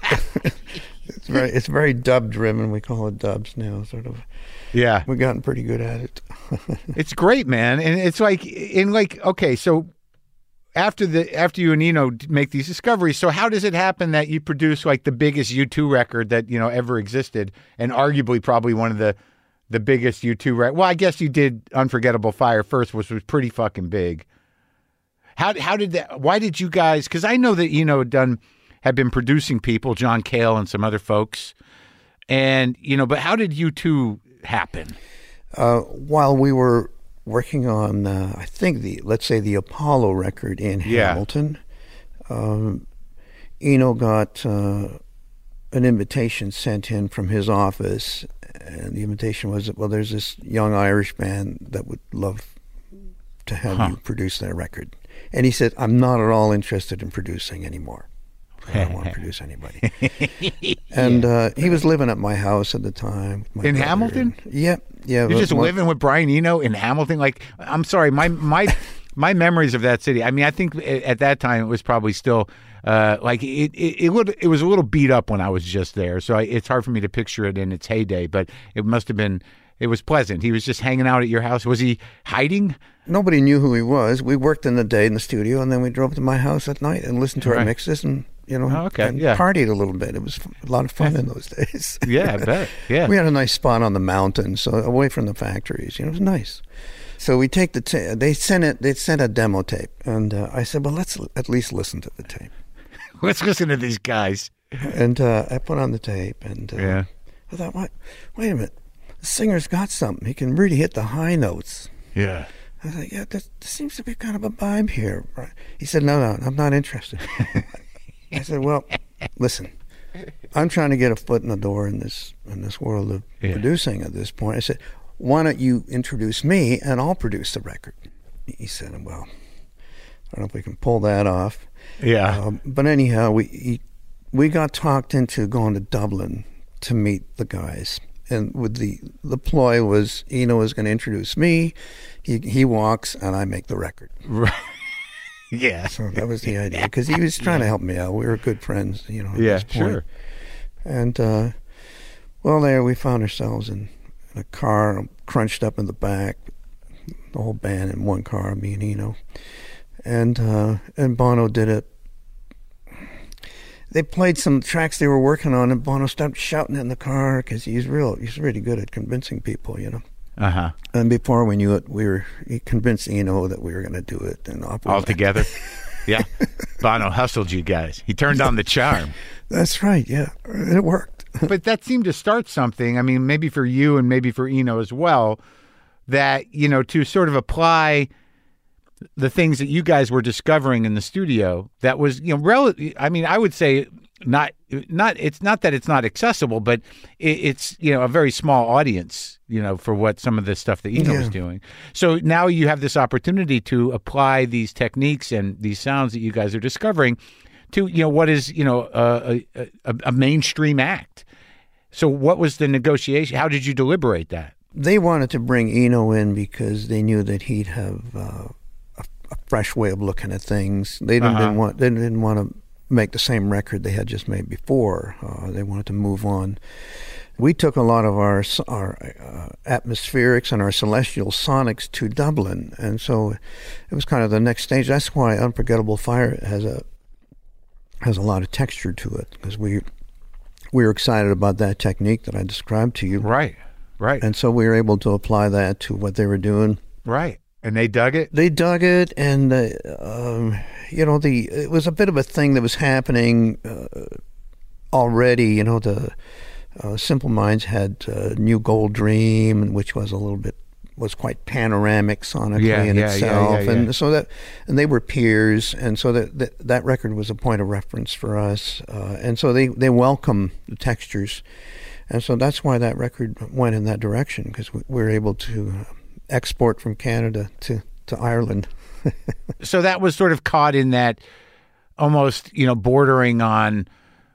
it's very dub driven. We call it dubs now, sort of. Yeah, we've gotten pretty good at it. It's great, man, and it's okay. So after you and Eno make these discoveries, so how does it happen that you produce the biggest U2 record that ever existed, and arguably probably one of the biggest U2 record? Well, I guess you did Unforgettable Fire first, which was pretty fucking big. How did that? Why did you guys? Because I know that Eno had been producing people, John Cale and some other folks, and but how did U2 happen? While we were working on, I think let's say the Apollo record in Hamilton, Eno got an invitation sent in from his office, and the invitation was, well, there's this young Irish band that would love to have you produce their record. And he said, I'm not at all interested in producing anymore. I don't want to produce anybody. And he was living at my house at the time. In Hamilton? Yeah. You're just living with Brian Eno in Hamilton? I'm sorry, my memories of that city, I mean, I think at that time it was probably still, it was a little beat up when I was just there, so it's hard for me to picture it in its heyday, but it must have been, it was pleasant. He was just hanging out at your house. Was he hiding? Nobody knew who he was. We worked in the day in the studio, and then we drove to my house at night and listened to our mixes and Oh, okay. and Yeah. partied a little bit. It was a lot of fun in those days. Yeah, I bet. Yeah. We had a nice spot on the mountain, so away from the factories. It was nice. So we take the they sent a demo tape, and I said, well, let's at least listen to the tape. Let's listen to these guys. And I put on the tape, and Yeah. I thought, wait a minute, the singer's got something. He can really hit the high notes. Yeah. I thought, yeah, there seems to be kind of a vibe here. Right? He said, no, I'm not interested. I said, well, listen, I'm trying to get a foot in the door in this world of producing at this point. I said, why don't you introduce me and I'll produce the record? He said, well, I don't know if we can pull that off. Yeah. But anyhow, we got talked into going to Dublin to meet the guys. And with the ploy was Eno was going to introduce me, he walks, and I make the record. Right. Yeah. So that was the idea, because he was trying to help me out. We were good friends, at Yeah, this point. sure. And, well, there we found ourselves in a car, crunched up in the back, the whole band in one car, me and Eno. And Bono did it. They played some tracks they were working on, and Bono stopped shouting in the car because he's really good at convincing people, Uh-huh. And before we knew it, he convinced Eno that we were going to do it and All together. Yeah. Bono hustled you guys. He turned on the charm. That's right. Yeah, it worked. But that seemed to start something. I mean, maybe for you and maybe for Eno as well, that, to sort of apply the things that you guys were discovering in the studio that was, I mean, I would say it's not that it's not accessible, but it's, a very small audience, for what some of the stuff that Eno was doing. So now you have this opportunity to apply these techniques and these sounds that you guys are discovering to, what is, a mainstream act. So what was the negotiation? How did you deliberate that? They wanted to bring Eno in because they knew that he'd have a fresh way of looking at things. They didn't want to make the same record they had just made before. They wanted to move on. We took a lot of our atmospherics and our celestial sonics to Dublin, and so it was kind of the next stage. That's why Unforgettable Fire has a lot of texture to it, because we were excited about that technique that I described to you. Right. And so we were able to apply that to what they were doing. Right. And they dug it? They dug it, and, it was a bit of a thing that was happening already. The Simple Minds had New Gold Dream, which was was quite panoramic sonically in itself. And so and they were peers, and so that record was a point of reference for us. And so they welcome the textures. And so that's why that record went in that direction, because we were able to export from Canada to Ireland. So that was sort of caught in that almost, bordering on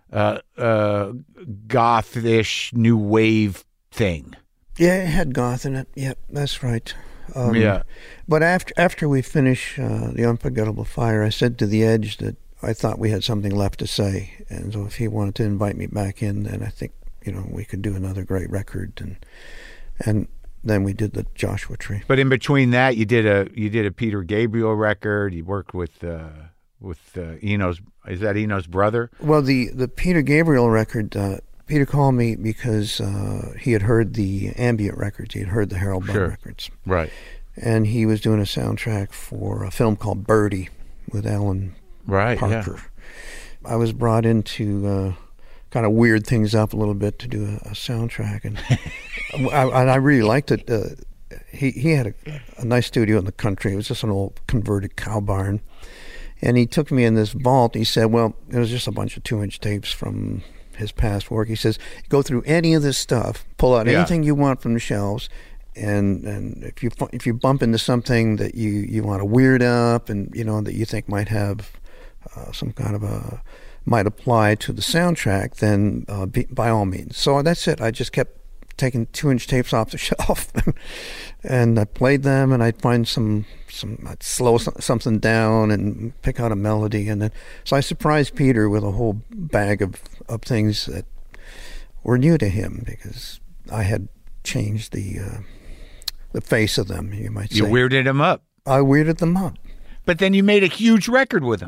goth-ish new wave thing. Yeah, it had goth in it. Yeah, that's right. Yeah. But after we finished The Unforgettable Fire, I said to The Edge that I thought we had something left to say. And so if he wanted to invite me back in, then I think, we could do another great record. And then we did the Joshua Tree. But in between that, you did a Peter Gabriel record. You worked with Eno's. Is that Eno's brother? Well, the Peter Gabriel record. Peter called me because he had heard the ambient records. He had heard the Harold Budd records. Right. And he was doing a soundtrack for a film called Birdie with Alan Parker. Yeah. I was brought in to kind of weird things up a little bit to do a soundtrack, and I really liked it. He had a nice studio in the country. It was just an old converted cow barn, and he took me in this vault. He said, well, it was just a bunch of 2-inch tapes from his past work. He says, go through any of this stuff, pull out anything you want from the shelves, and if you bump into something that you want to weird up, and that you think might have some kind of might apply to the soundtrack, then by all means. So that's it. I just kept taking 2-inch tapes off the shelf, and I played them, and I'd find I'd slow something down and pick out a melody, and then so I surprised Peter with a whole bag of things that were new to him, because I had changed the face of them, you might say. You weirded him up. I weirded them up. But then you made a huge record with him.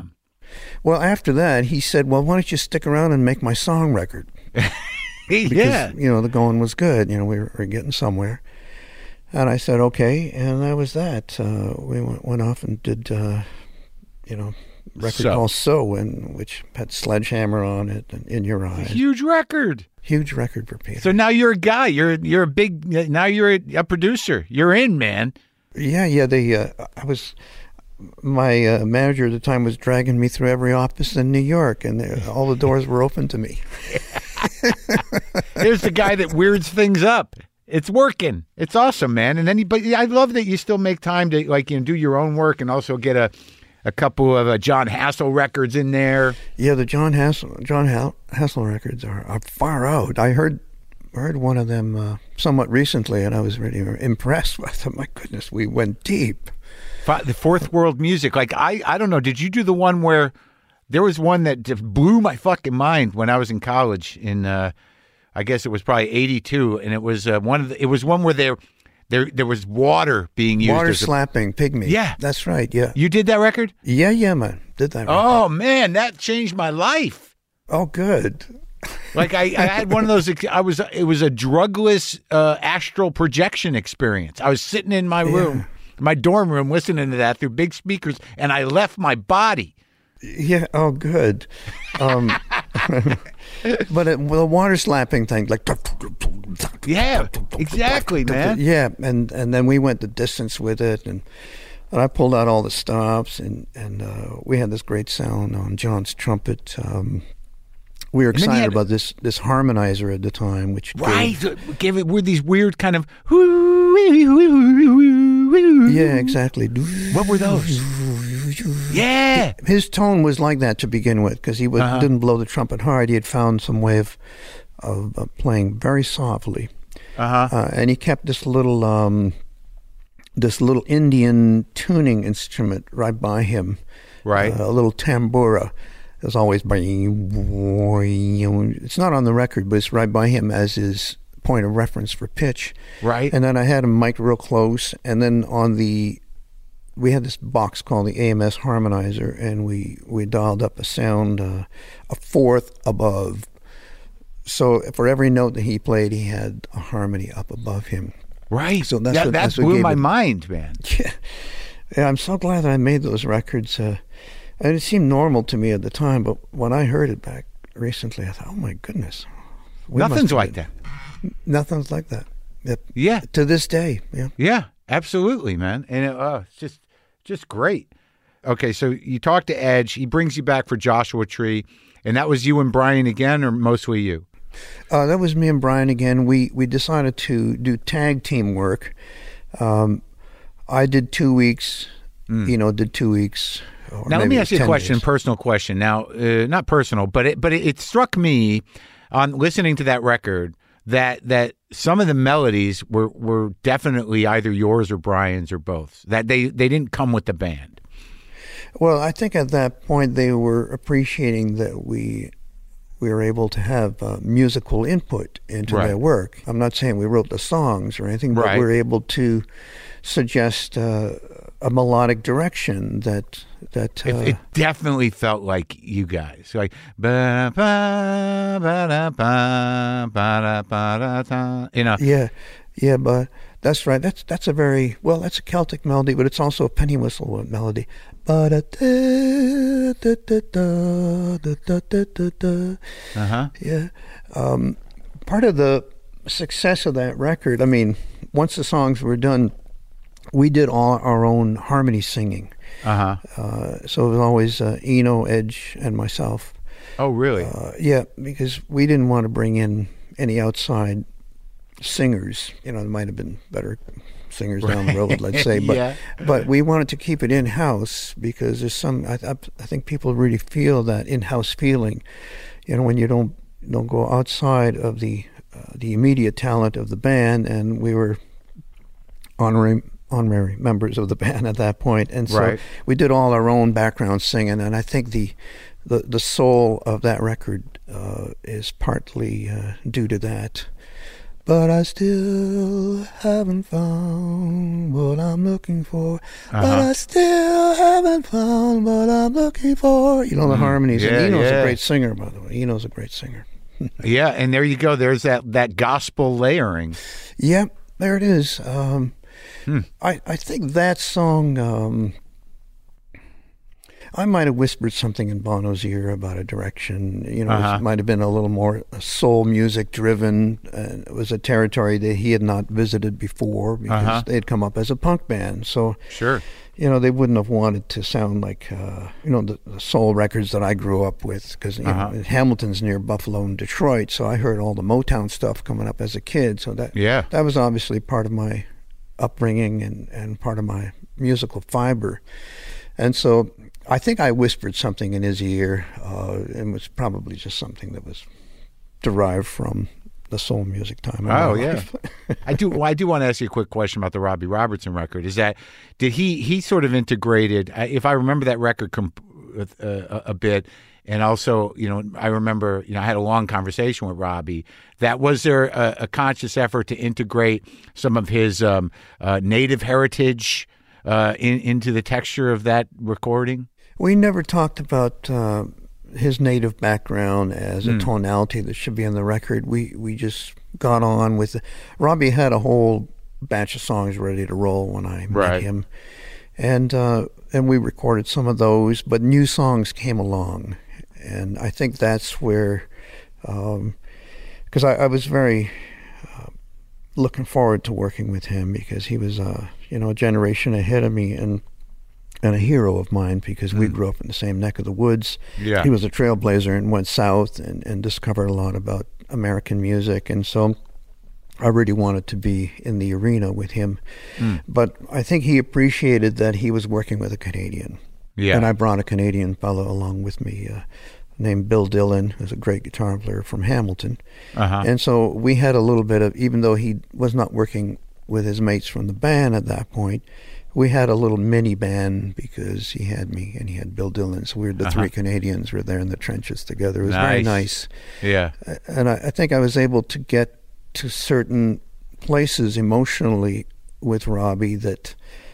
Well, after that, he said, well, why don't you stick around and make my song record? Because, the going was good. We were getting somewhere. And I said, okay. And that was that. We went off and did, record called So, which had Sledgehammer on it and In Your Eyes. Huge record. Huge record for Peter. So now you're a guy. You're a big. Now you're a producer. You're in, man. Yeah. My manager at the time was dragging me through every office in New York, and all the doors were open to me. Here's the guy that weirds things up. It's working. It's awesome, man. And but I love that you still make time to do your own work and also get a couple of John Hassel records in there. Yeah, the John Hassel records are far out. I heard one of them somewhat recently, and I was really impressed with them. My goodness, we went deep. The Fourth World Music. I don't know. Did you do the one where there was one that just blew my fucking mind when I was in college in, I guess it was probably 82, and it was one where there was water being used. Water slapping Pygmy. Yeah. That's right, yeah. You did that record? Yeah, man. Did that record. Oh, man, that changed my life. Oh, good. I had one of those, it was a drugless astral projection experience. I was sitting in my room, my dorm room, listening to that through big speakers, and I left my body. Yeah, oh, good. But the water slapping thing, like... Yeah, exactly, man. Yeah, and then we went the distance with it, and I pulled out all the stops, and we had this great sound on John's trumpet. We were excited about this harmonizer at the time, which gave it these weird kind of... Yeah, exactly. What were those? Yeah. His tone was like that to begin with, because he didn't blow the trumpet hard. He had found some way of playing very softly. And he kept this little Indian tuning instrument right by him. Right. A little tambura. It was always... It's not on the record, but it's right by him as his point of reference for pitch. Right. And then I had him mic'd real close, and then we had this box called the AMS harmonizer, and we dialed up a sound a fourth above. So for every note that he played, he had a harmony up above him. Right. So that blew my mind, man. Yeah, I'm so glad that I made those records. And it seemed normal to me at the time, but when I heard it back recently, I thought, oh my goodness. Nothing's like that. Nothing's like that. Yep. Yeah. To this day. Yeah. Yeah, absolutely, man. And it's just great. Okay, so you talked to Edge. He brings you back for Joshua Tree, and that was you and Brian again, or mostly you? That was me and Brian again. We decided to do tag team work. I did 2 weeks. Did 2 weeks. Now let me ask you a question, personal question. Now, not personal, but it struck me on listening to that record that some of the melodies were definitely either yours or Brian's or both. That they didn't come with the band. Well, I think at that point they were appreciating that we were able to have musical input into their work. I'm not saying we wrote the songs or anything, but we were able to suggest a melodic direction that it definitely felt like you guys, like ba ba ba ba ba ba ba. Yeah, but that's right. That's a very that's a Celtic melody, but it's also a penny whistle melody. Yeah. Part of the success of that record, I mean, once the songs were done, we did all our own harmony singing. So it was always Eno, Edge, and myself. Oh, really? Yeah, because we didn't want to bring in any outside singers. There might have been better singers down the road, let's say, but we wanted to keep it in-house because there's I think people really feel that in-house feeling, when you don't go outside of the immediate talent of the band, and we were honorary members of the band at that point, and so we did all our own background singing, and I think the soul of that record is partly due to that. but I still haven't found what I'm looking for. But I still haven't found what I'm looking for. You know the harmonies. Yeah, and Eno's yeah. a great singer, by the way. Eno's a great singer. Yeah, and there you go. There's that gospel layering. Yep, there it is. I think that song, I might have whispered something in Bono's ear about a direction. You know, it might have been a little more soul music driven. It was a territory that he had not visited before because they had come up as a punk band. So, Sure. you know, they wouldn't have wanted to sound like, you know, the soul records that I grew up with because you know, Hamilton's near Buffalo and Detroit. So I heard all the Motown stuff coming up as a kid. So that was obviously part of my upbringing and part of my musical fiber. And so I think I whispered something in his ear, and it was probably just something that was derived from the soul music time of my life. I do want to ask you a quick question about the Robbie Robertson record. Is that, did he sort of integrated, if I remember that record a bit, and also, you know, I remember, you know, I had a long conversation with Robbie, that was there a conscious effort to integrate some of his native heritage into the texture of that recording? We never talked about his native background as a tonality that should be on the record. We just got on with it. Robbie had a whole batch of songs ready to roll when I met him, and we recorded some of those. But new songs came along, and I think that's where, because I was very looking forward to working with him because he was you know, a generation ahead of me and a hero of mine because we grew up in the same neck of the woods. Yeah. He was a trailblazer and went south and discovered a lot about American music. And so I really wanted to be in the arena with him. But I think he appreciated that he was working with a Canadian. Yeah. And I brought a Canadian fellow along with me named Bill Dillon, who's a great guitar player from Hamilton. And so we had a little bit of, even though he was not working with his mates from the band at that point, we had a little mini band because he had me and he had Bill Dillon. So we were the three Canadians were there in the trenches together. It was very nice. Yeah. And I think I was able to get to certain places emotionally with Robbie that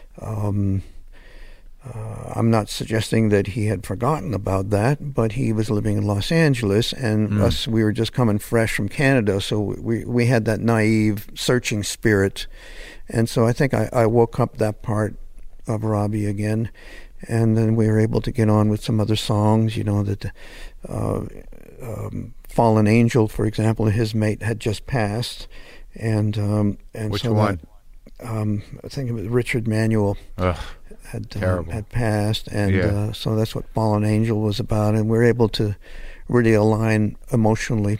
I'm not suggesting that he had forgotten about that, but he was living in Los Angeles, and us, we were just coming fresh from Canada, so we had that naive, searching spirit. And so I think I woke up that part of Robbie again, and then we were able to get on with some other songs, you know, that Fallen Angel, for example, his mate had just passed. And Which so one? I think it was Richard Manuel. Had passed, and so that's what Fallen Angel was about, and we're able to really align emotionally.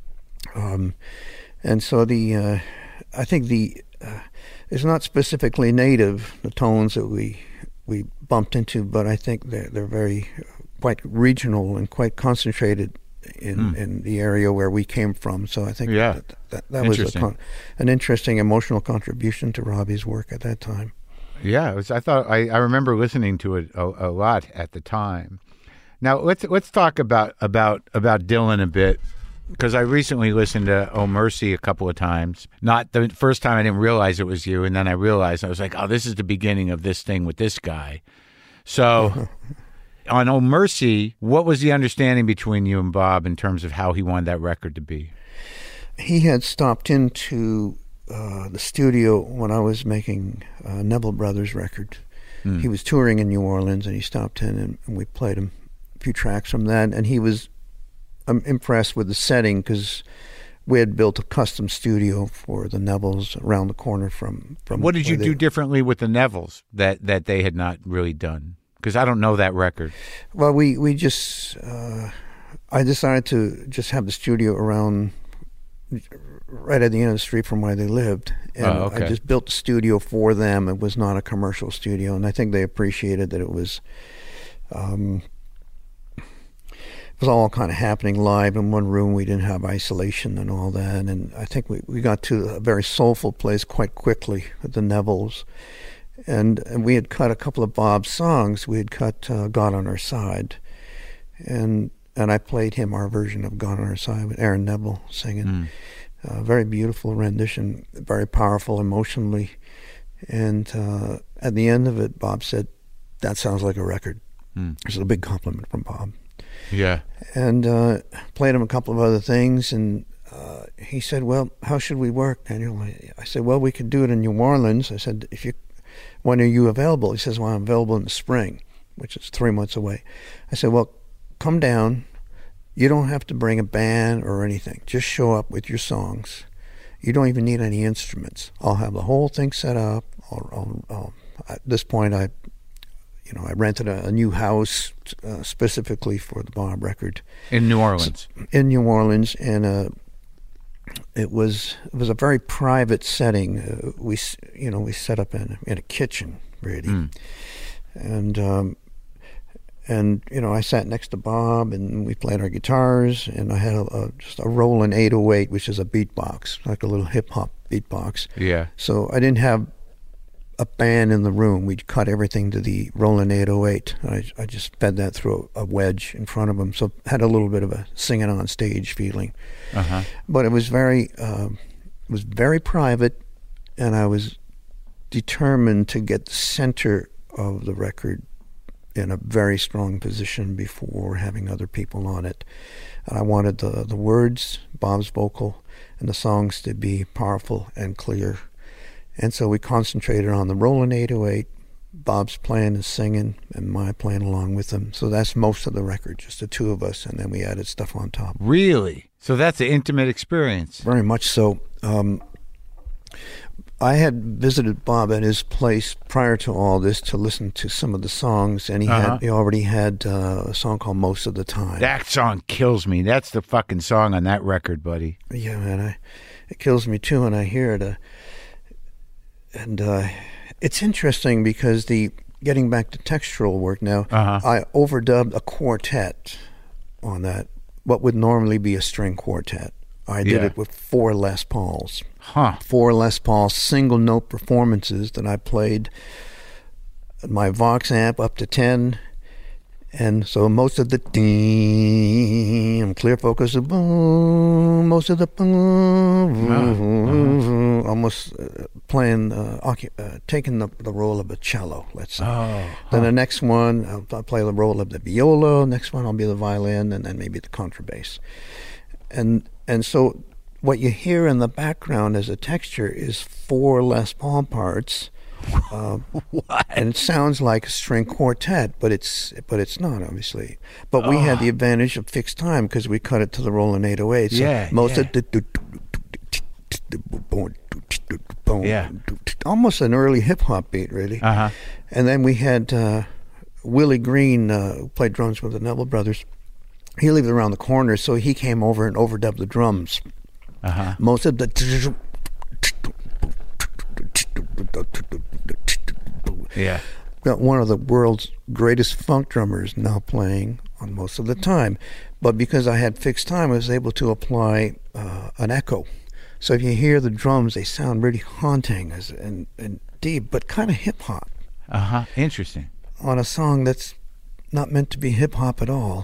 And so I think it's not specifically native, the tones that we bumped into, but I think they're very quite regional and quite concentrated in the area where we came from. So I think that was an interesting emotional contribution to Robbie's work at that time. Yeah, I remember listening to it a lot at the time. Now let's talk about Dylan a bit, because I recently listened to Oh Mercy a couple of times. Not the first time I didn't realize it was you, and then I realized, I was like, oh, this is the beginning of this thing with this guy. So on Oh Mercy, what was the understanding between you and Bob in terms of how he wanted that record to be? He had stopped into the studio when I was making Neville Brothers record. He was touring in New Orleans, and he stopped in, and we played him a few tracks from that, and he was impressed with the setting because we had built a custom studio for the Nevilles around the corner from what did you do differently with the Nevilles that they had not really done? Because I don't know that record. Well, we just I decided to just have the studio around right at the end of the street from where they lived, and I just built the studio for them. It was not a commercial studio, and I think they appreciated that it was all kind of happening live in one room. We didn't have isolation and all that, and I think we got to a very soulful place quite quickly with the Nevilles, and we had cut a couple of Bob's songs. We had cut God on Our Side, and I played him our version of God on Our Side with Aaron Neville singing. A very beautiful rendition, very powerful emotionally. And at the end of it, Bob said, "That sounds like a record." It was a big compliment from Bob. Yeah. And played him a couple of other things, and he said, "Well, how should we work, Daniel?" I said, "Well, we could do it in New Orleans." I said, "When are you available?" He says, "Well, I'm available in the spring," which is 3 months away. I said, "Well, come down. You don't have to bring a band or anything. Just show up with your songs. You don't even need any instruments. I'll have the whole thing set up. At this point, I rented a new house specifically for the Bob record In New Orleans. in New Orleans, and it was a very private setting. We set up in a kitchen, really, and I sat next to Bob, and we played our guitars, and I had just a Roland 808, which is a beatbox, like a little hip hop beatbox. Yeah. So I didn't have a band in the room. We'd cut everything to the Roland 808. I just fed that through a wedge in front of them, so had a little bit of a singing on stage feeling. Uh-huh. But it was very private, and I was determined to get the center of the record in a very strong position before having other people on it. And I wanted the words, Bob's vocal, and the songs to be powerful and clear. And so we concentrated on the Roland 808, Bob's playing and singing, and my playing along with him. So that's most of the record, just the two of us, and then we added stuff on top. Really? So that's an intimate experience. Very much so. I had visited Bob at his place prior to all this to listen to some of the songs, and he already had a song called "Most of the Time." That song kills me. That's the fucking song on that record, buddy. Yeah, man, it kills me too when I hear it. And it's interesting because getting back to textural work now, I overdubbed a quartet on that, what would normally be a string quartet. I did it with 4 Les Pauls. 4 Les Paul single note performances that I played my Vox amp up to 10. And so most of the ding, clear focus, boom, most of the boom, almost playing, taking the role of a cello, let's say. Then the next one, I'll play the role of the viola. Next one, I'll be the violin, and then maybe the contrabass. And so what you hear in the background as a texture is 4 Les Paul parts. And it sounds like a string quartet, but it's not, obviously. But we had the advantage of fixed time because we cut it to the Roland 808. So most of the almost an early hip hop beat, really. And then we had Willie Green, who played drums with the Neville Brothers. He lived around the corner, so he came over and overdubbed the drums. Most of the got one of the world's greatest funk drummers now playing on Most of the Time. But because I had fixed time, I was able to apply an echo. So if you hear the drums, they sound really haunting and deep, but kind of hip-hop. Interesting. On a song that's not meant to be hip-hop at all.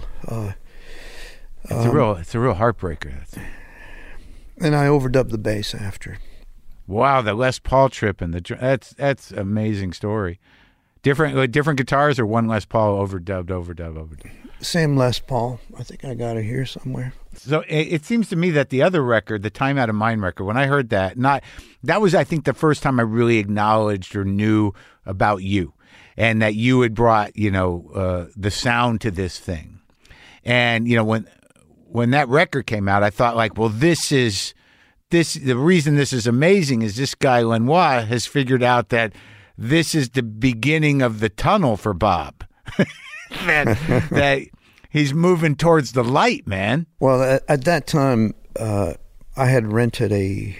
It's a real heartbreaker. And I overdubbed the bass after. Wow, the Les Paul trip and that's an amazing story. Different guitars or one Les Paul overdubbed. Same Les Paul. I think I got it here somewhere. So it seems to me that the other record, the Time Out of Mind record, when I heard that, that was, I think, the first time I really acknowledged or knew about you, and that you had brought, the sound to this thing. And when that record came out, I thought, like, well, the reason this is amazing is this guy Lanois has figured out that this is the beginning of the tunnel for Bob. that he's moving towards the light, man. Well, at that time, I had rented an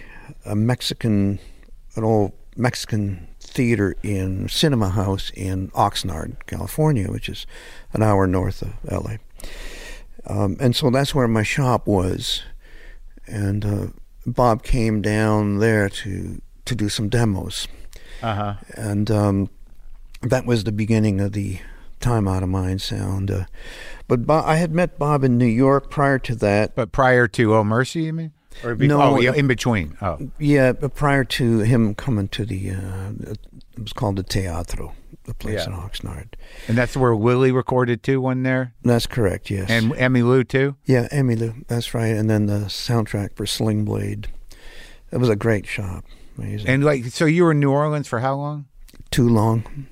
old Mexican theater cinema house in Oxnard, California, which is an hour north of L.A. And so that's where my shop was. And Bob came down there to do some demos. And that was the beginning of the Time Out of Mind sound. But I had met Bob in New York prior to that. But prior to Oh Mercy, you mean? Or No, yeah, in between. Oh, Yeah, but prior to him coming to it was called the Teatro, the place in Oxnard. and that's where Willie recorded too. One there, That's correct, yes. and Emmylou too. Yeah, Emmylou, that's right. And then the soundtrack for Sling Blade. It was a great shop. Amazing. And so you were in New Orleans for how long? Too long.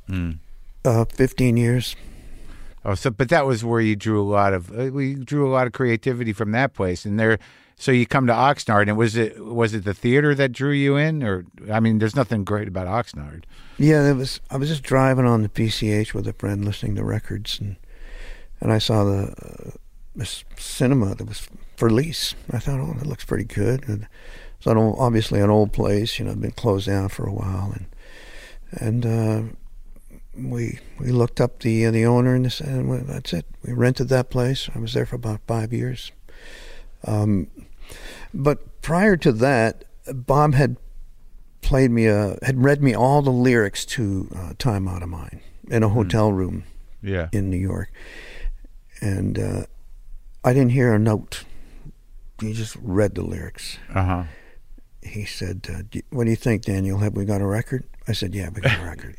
15 years. Oh, but that was where you drew a lot of creativity from that place, and there. So you come to Oxnard, and was it the theater that drew you in, or I mean, there's nothing great about Oxnard. Yeah, I was just driving on the PCH with a friend, listening to records, and I saw this cinema that was for lease. I thought, oh, that looks pretty good. And it's obviously an old place, been closed down for a while, and we looked up the owner and that's it. We rented that place. I was there for about 5 years. But prior to that, Bob had read me all the lyrics to "Time Out of Mind" in a hotel room, in New York, and I didn't hear a note. He just read the lyrics. He said, "What do you think, Daniel? Have we got a record?" I said, "Yeah, we got a record."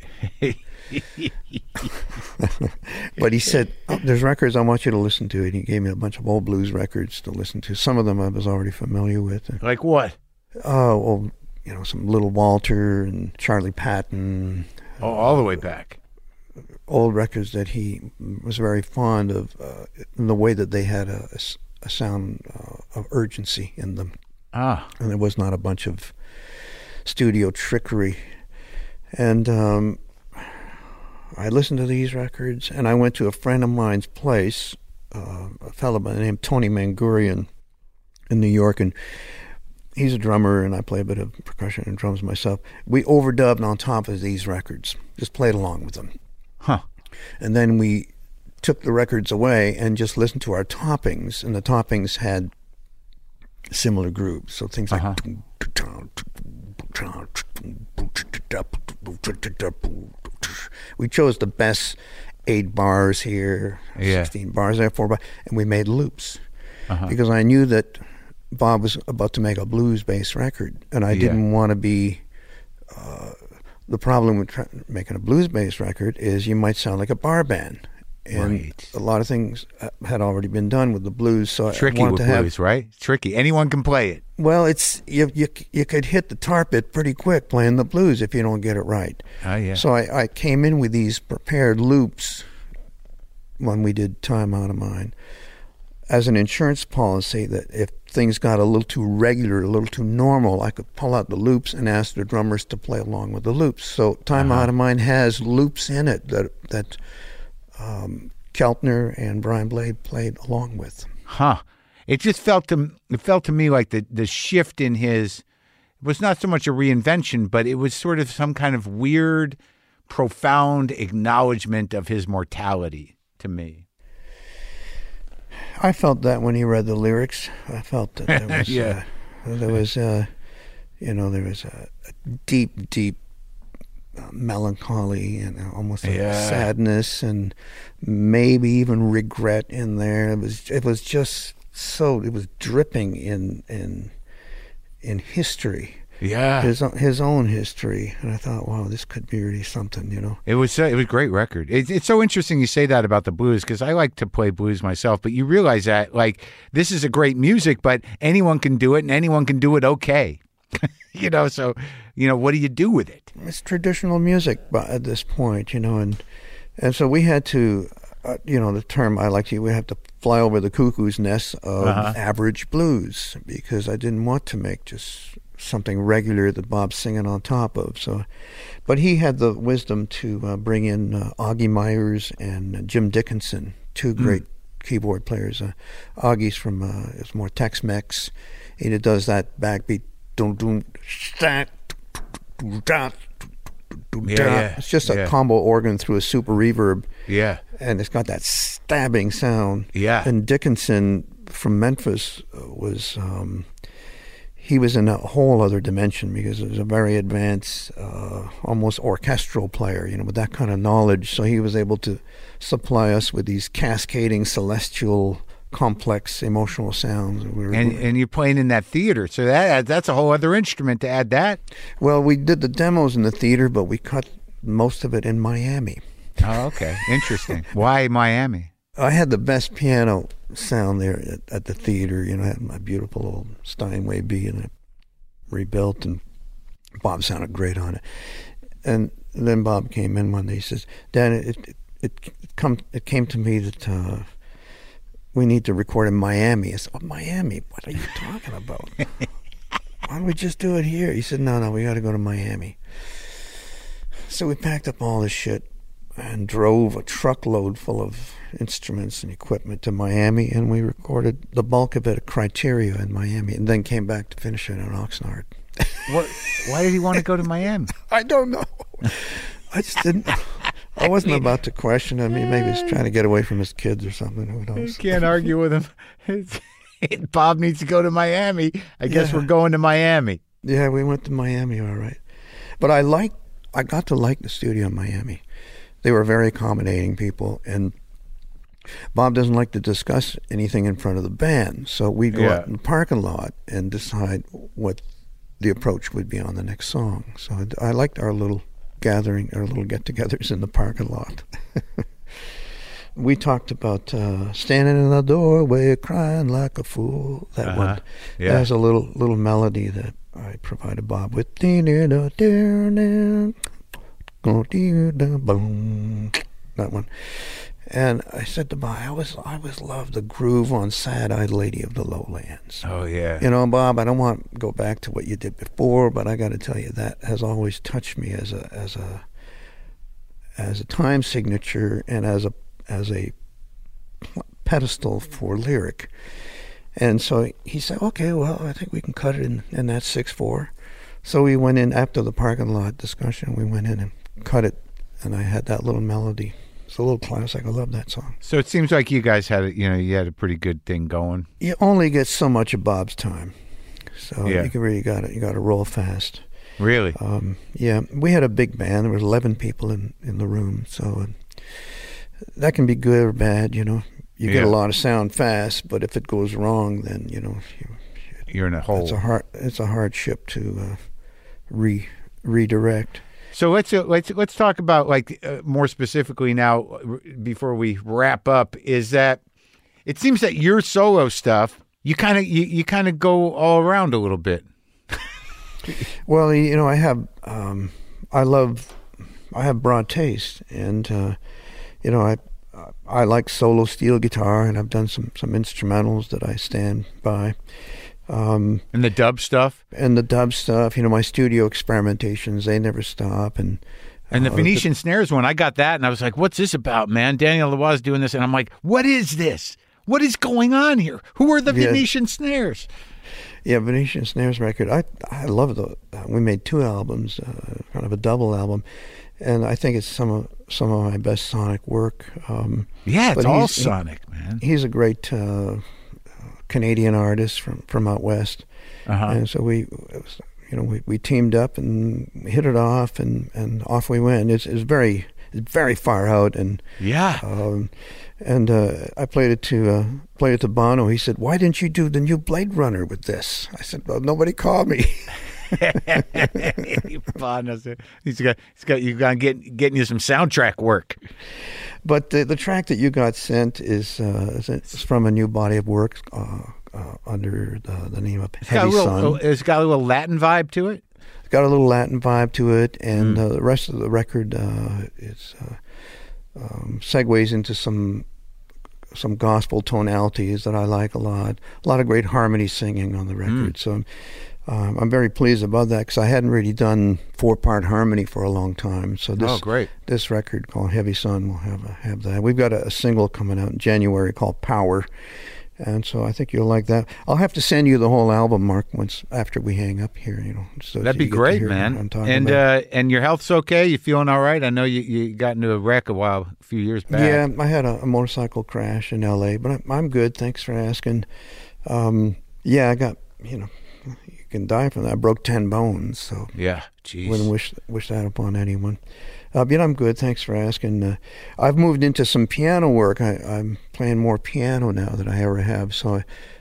But he said, "There's records I want you to listen to." And he gave me a bunch of old blues records to listen to. Some of them I was already familiar with. Like what? Oh, some Little Walter and Charlie Patton. Oh, all the way back. Old records that he was very fond of, in the way that they had a sound of urgency in them. And there was not a bunch of studio trickery. And I listened to these records, and I went to a friend of mine's place, a fellow by the name of Tony Mangurian in New York, and he's a drummer, and I play a bit of percussion and drums myself. We overdubbed on top of these records, just played along with them. And then we took the records away and just listened to our toppings, and the toppings had similar grooves, so things like we chose the best 8 bars here, 16 bars there, 4 bars, and we made loops because I knew that Bob was about to make a blues-based record, and I didn't want to be. The problem with making a blues-based record is you might sound like a bar band. And a lot of things had already been done with the blues, so tricky I wanted with to have blues, right? Tricky. Anyone can play it. Well, it's you could hit the tar pit pretty quick playing the blues if you don't get it right. So I came in with these prepared loops when we did "Time Out of Mind" as an insurance policy that if things got a little too regular, a little too normal, I could pull out the loops and ask the drummers to play along with the loops. So "Time Out of Mind" has loops in it that Keltner and Brian Blade played along with. It just felt to me like the shift in his was not so much a reinvention, but it was sort of some kind of weird, profound acknowledgement of his mortality to me. I felt that when he read the lyrics. I felt that there was there was a deep melancholy and almost sadness and maybe even regret in there. It was just so it was dripping in history. His own history, and I thought, wow, this could be really something, It was a great record. It's so interesting you say that about the blues because I like to play blues myself, but you realize that this is a great music, but anyone can do it and anyone can do it okay. So what do you do with it? It's traditional music at this point, and so we had to, the term I like to use, we have to fly over the cuckoo's nest of average blues because I didn't want to make just something regular that Bob's singing on top of. So, but he had the wisdom to bring in Augie Myers and Jim Dickinson, 2 great keyboard players. Augie's from it's more Tex-Mex. He does that backbeat. It's just a combo organ through a super reverb. And it's got that stabbing sound. And Dickinson from Memphis was he was in a whole other dimension because it was a very advanced, almost orchestral player, with that kind of knowledge. So he was able to supply us with these cascading celestial complex emotional sounds. And you're playing in that theater, so that's a whole other instrument to add that. Well, we did the demos in the theater, but we cut most of it in Miami. Oh, okay. Interesting. Why Miami? I had the best piano sound there at the theater. I had my beautiful old Steinway B, and I rebuilt, and Bob sounded great on it. And then Bob came in one day. He says, "Dan, it came to me that we need to record in Miami." I said, "Oh, Miami? What are you talking about? Why don't we just do it here?" He said, No, we got to go to Miami. So we packed up all this shit and drove a truckload full of instruments and equipment to Miami, and we recorded the bulk of it at Criteria in Miami, and then came back to finish it in Oxnard. Why did he want to go to Miami? I don't know. I just didn't. I wasn't about to question him. Maybe he's trying to get away from his kids or something. Who knows? You can't argue with him. Bob needs to go to Miami. I guess we're going to Miami. Yeah, we went to Miami, all right. But I got to like the studio in Miami. They were very accommodating people, and Bob doesn't like to discuss anything in front of the band, so we'd go out in the parking lot and decide what the approach would be on the next song. So I liked our little gathering, our little get-togethers in the parking lot. We talked about standing in the doorway, crying like a fool. That one. Yeah. There's a little melody that I provided Bob with. That one. And I said to Bob, I always loved the groove on Sad-Eyed Lady of the Lowlands. Oh, yeah. Bob, I don't want to go back to what you did before, but I got to tell you, that has always touched me as a time signature and as a pedestal for lyric. And so he said, okay, well, I think we can cut it in that 6/4. So we went in after the parking lot discussion. We went in and cut it, and I had that little melody. It's a little classic. I love that song. So it seems like you guys had you had a pretty good thing going. You only get so much of Bob's time, so you really got to roll fast. Really? Yeah, we had a big band. There was 11 people in the room, so that can be good or bad. You get a lot of sound fast, but if it goes wrong, then you're in a hole. It's a hard ship to redirect. So let's talk about more specifically now before we wrap up. Is that it seems that your solo stuff you kind of go all around a little bit. Well, I have I have broad taste, and I like solo steel guitar, and I've done some instrumentals that I stand by. And the dub stuff? My studio experimentations, they never stop. And the Venetian Snares one, I got that, and I was like, what's this about, man? Daniel Lavoie's doing this, and I'm like, what is this? What is going on here? Who are the Venetian Snares? Yeah, Venetian Snares record. I love we made 2 albums, kind of a double album, and I think it's some of my best sonic work. It's all sonic, man. He's a great Canadian artist from out west, and so we teamed up and hit it off, and off we went. It's very far out, and I played it to Bono. He said, "Why didn't you do the new Blade Runner with this?" I said, "Well, nobody called me." Bono, he's got getting you some soundtrack work. But the track that you got sent is from a new body of work under the name of Heavy Sun. It's got a little Latin vibe to it? It's got a little Latin vibe to it, and the rest of the record segues into some gospel tonalities that I like a lot. A lot of great harmony singing on the record. So I'm very pleased about that, because I hadn't really done 4-part harmony for a long time. So this record called Heavy Sun will have that. We've got a single coming out in January called Power, and so I think you'll like that. I'll have to send you the whole album, Mark, after we hang up here. So that'd be great, man. And your health's okay? You feeling all right? I know you got into a wreck a few years back. Yeah, I had a motorcycle crash in L.A., but I'm good. Thanks for asking. I got can die from that. I broke 10 bones, so Yeah, jeez. wouldn't wish that upon anyone. I'm good. Thanks for asking. I've moved into some piano work. I'm playing more piano now than I ever have. So,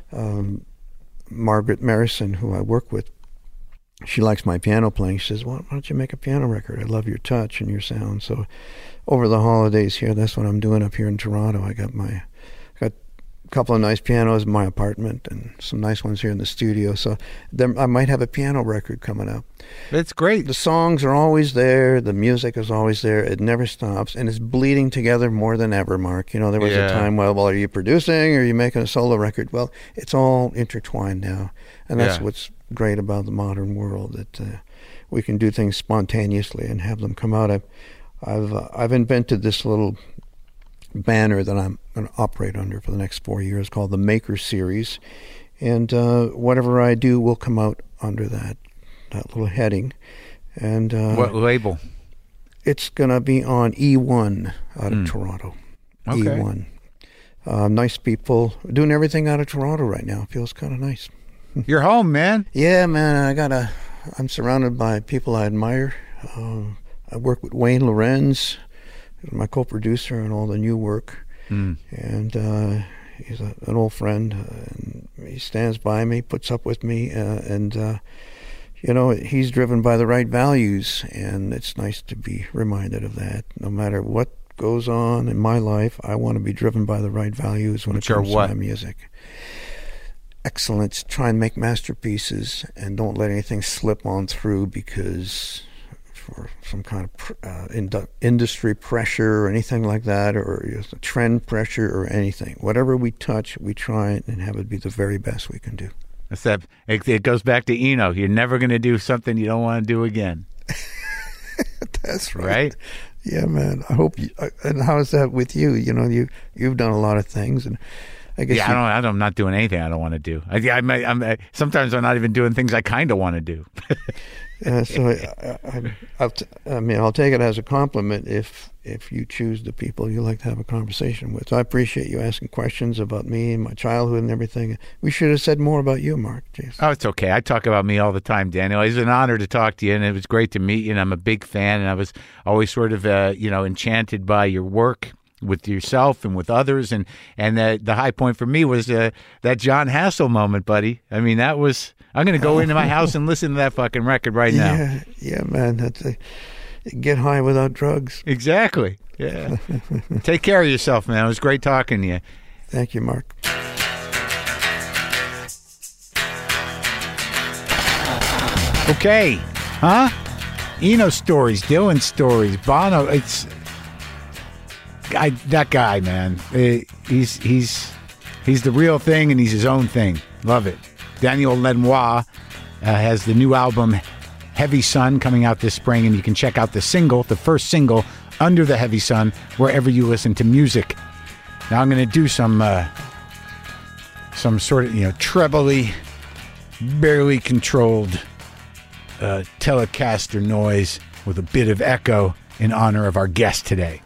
Margaret Marison, who I work with, she likes my piano playing. She says, "Why don't you make a piano record? I love your touch and your sound." So, over the holidays here, that's what I'm doing up here in Toronto. I got a couple of nice pianos in my apartment and some nice ones here in the studio. So I might have a piano record coming up. That's great. The songs are always there. The music is always there. It never stops. And it's bleeding together more than ever, Mark. There was a time, well, are you producing or are you making a solo record? Well, it's all intertwined now. And that's what's great about the modern world, that we can do things spontaneously and have them come out. I've invented this little banner that I'm going to operate under for the next 4 years called the Maker Series, and whatever I do will come out under that little heading. And what label? It's going to be on E1 out of Toronto. Okay. E1. Nice people doing everything out of Toronto right now. It feels kind of nice. You're home, man. Yeah, man. I'm surrounded by people I admire. I work with Wayne Lorenz, my co-producer on all the new work, and he's an old friend, and he stands by me, puts up with me, and he's driven by the right values, and it's nice to be reminded of that. No matter what goes on in my life, I want to be driven by the right values when it comes to my music. Excellence, try and make masterpieces, and don't let anything slip on through because for some kind of industry pressure or anything like that, or trend pressure or anything. Whatever we touch, we try and have it be the very best we can do. It goes back to Eno. You're never going to do something you don't want to do again. That's right. Right? Yeah, man. I hope you. And how is that with you? You've done a lot of things, and I guess. Yeah, I'm not doing anything I don't want to do. Sometimes I'm not even doing things I kind of want to do. So I'll take it as a compliment if you choose the people you like to have a conversation with. So I appreciate you asking questions about me and my childhood and everything. We should have said more about you, Mark. Jeez. Oh, it's okay. I talk about me all the time, Daniel. It's an honor to talk to you, and it was great to meet you, and I'm a big fan, and I was always sort of, enchanted by your work with yourself and with others, and the high point for me was that John Hassel moment, buddy. I mean, that was... I'm going to go into my house and listen to that fucking record right now. Yeah, man. That's get high without drugs. Exactly. Yeah. Take care of yourself, man. It was great talking to you. Thank you, Mark. Okay. Huh? Eno stories, Dylan stories, Bono. That guy, man. He's the real thing, and he's his own thing. Love it. Daniel Lanois has the new album Heavy Sun coming out this spring, and you can check out the first single, Under the Heavy Sun, wherever you listen to music. Now I'm going to do some sort of trebly, barely controlled Telecaster noise with a bit of echo in honor of our guest today.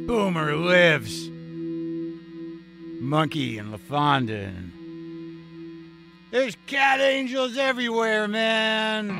Boomer lives. Monkey and LaFonda. There's cat angels everywhere, man.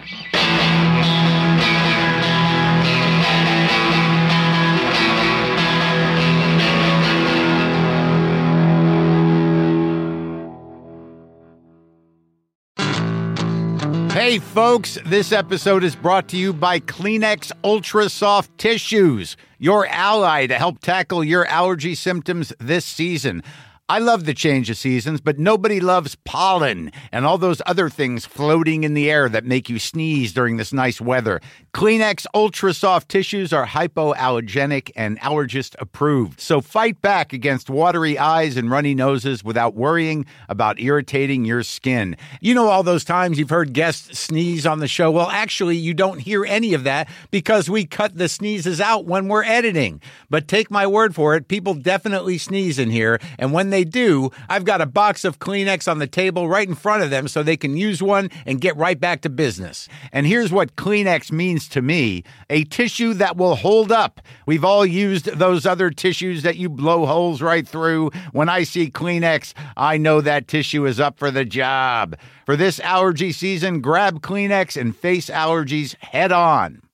Hey folks, this episode is brought to you by Kleenex Ultra Soft Tissues, your ally to help tackle your allergy symptoms this season. I love the change of seasons, but nobody loves pollen and all those other things floating in the air that make you sneeze during this nice weather. Kleenex Ultra Soft Tissues are hypoallergenic and allergist approved. So fight back against watery eyes and runny noses without worrying about irritating your skin. You know all those times you've heard guests sneeze on the show? Well, actually, you don't hear any of that because we cut the sneezes out when we're editing. But take my word for it, people definitely sneeze in here, and when they do, I've got a box of Kleenex on the table right in front of them so they can use one and get right back to business. And here's what Kleenex means to me: a tissue that will hold up. We've all used those other tissues that you blow holes right through. When I see Kleenex, I know that tissue is up for the job. For this allergy season, grab Kleenex and face allergies head on.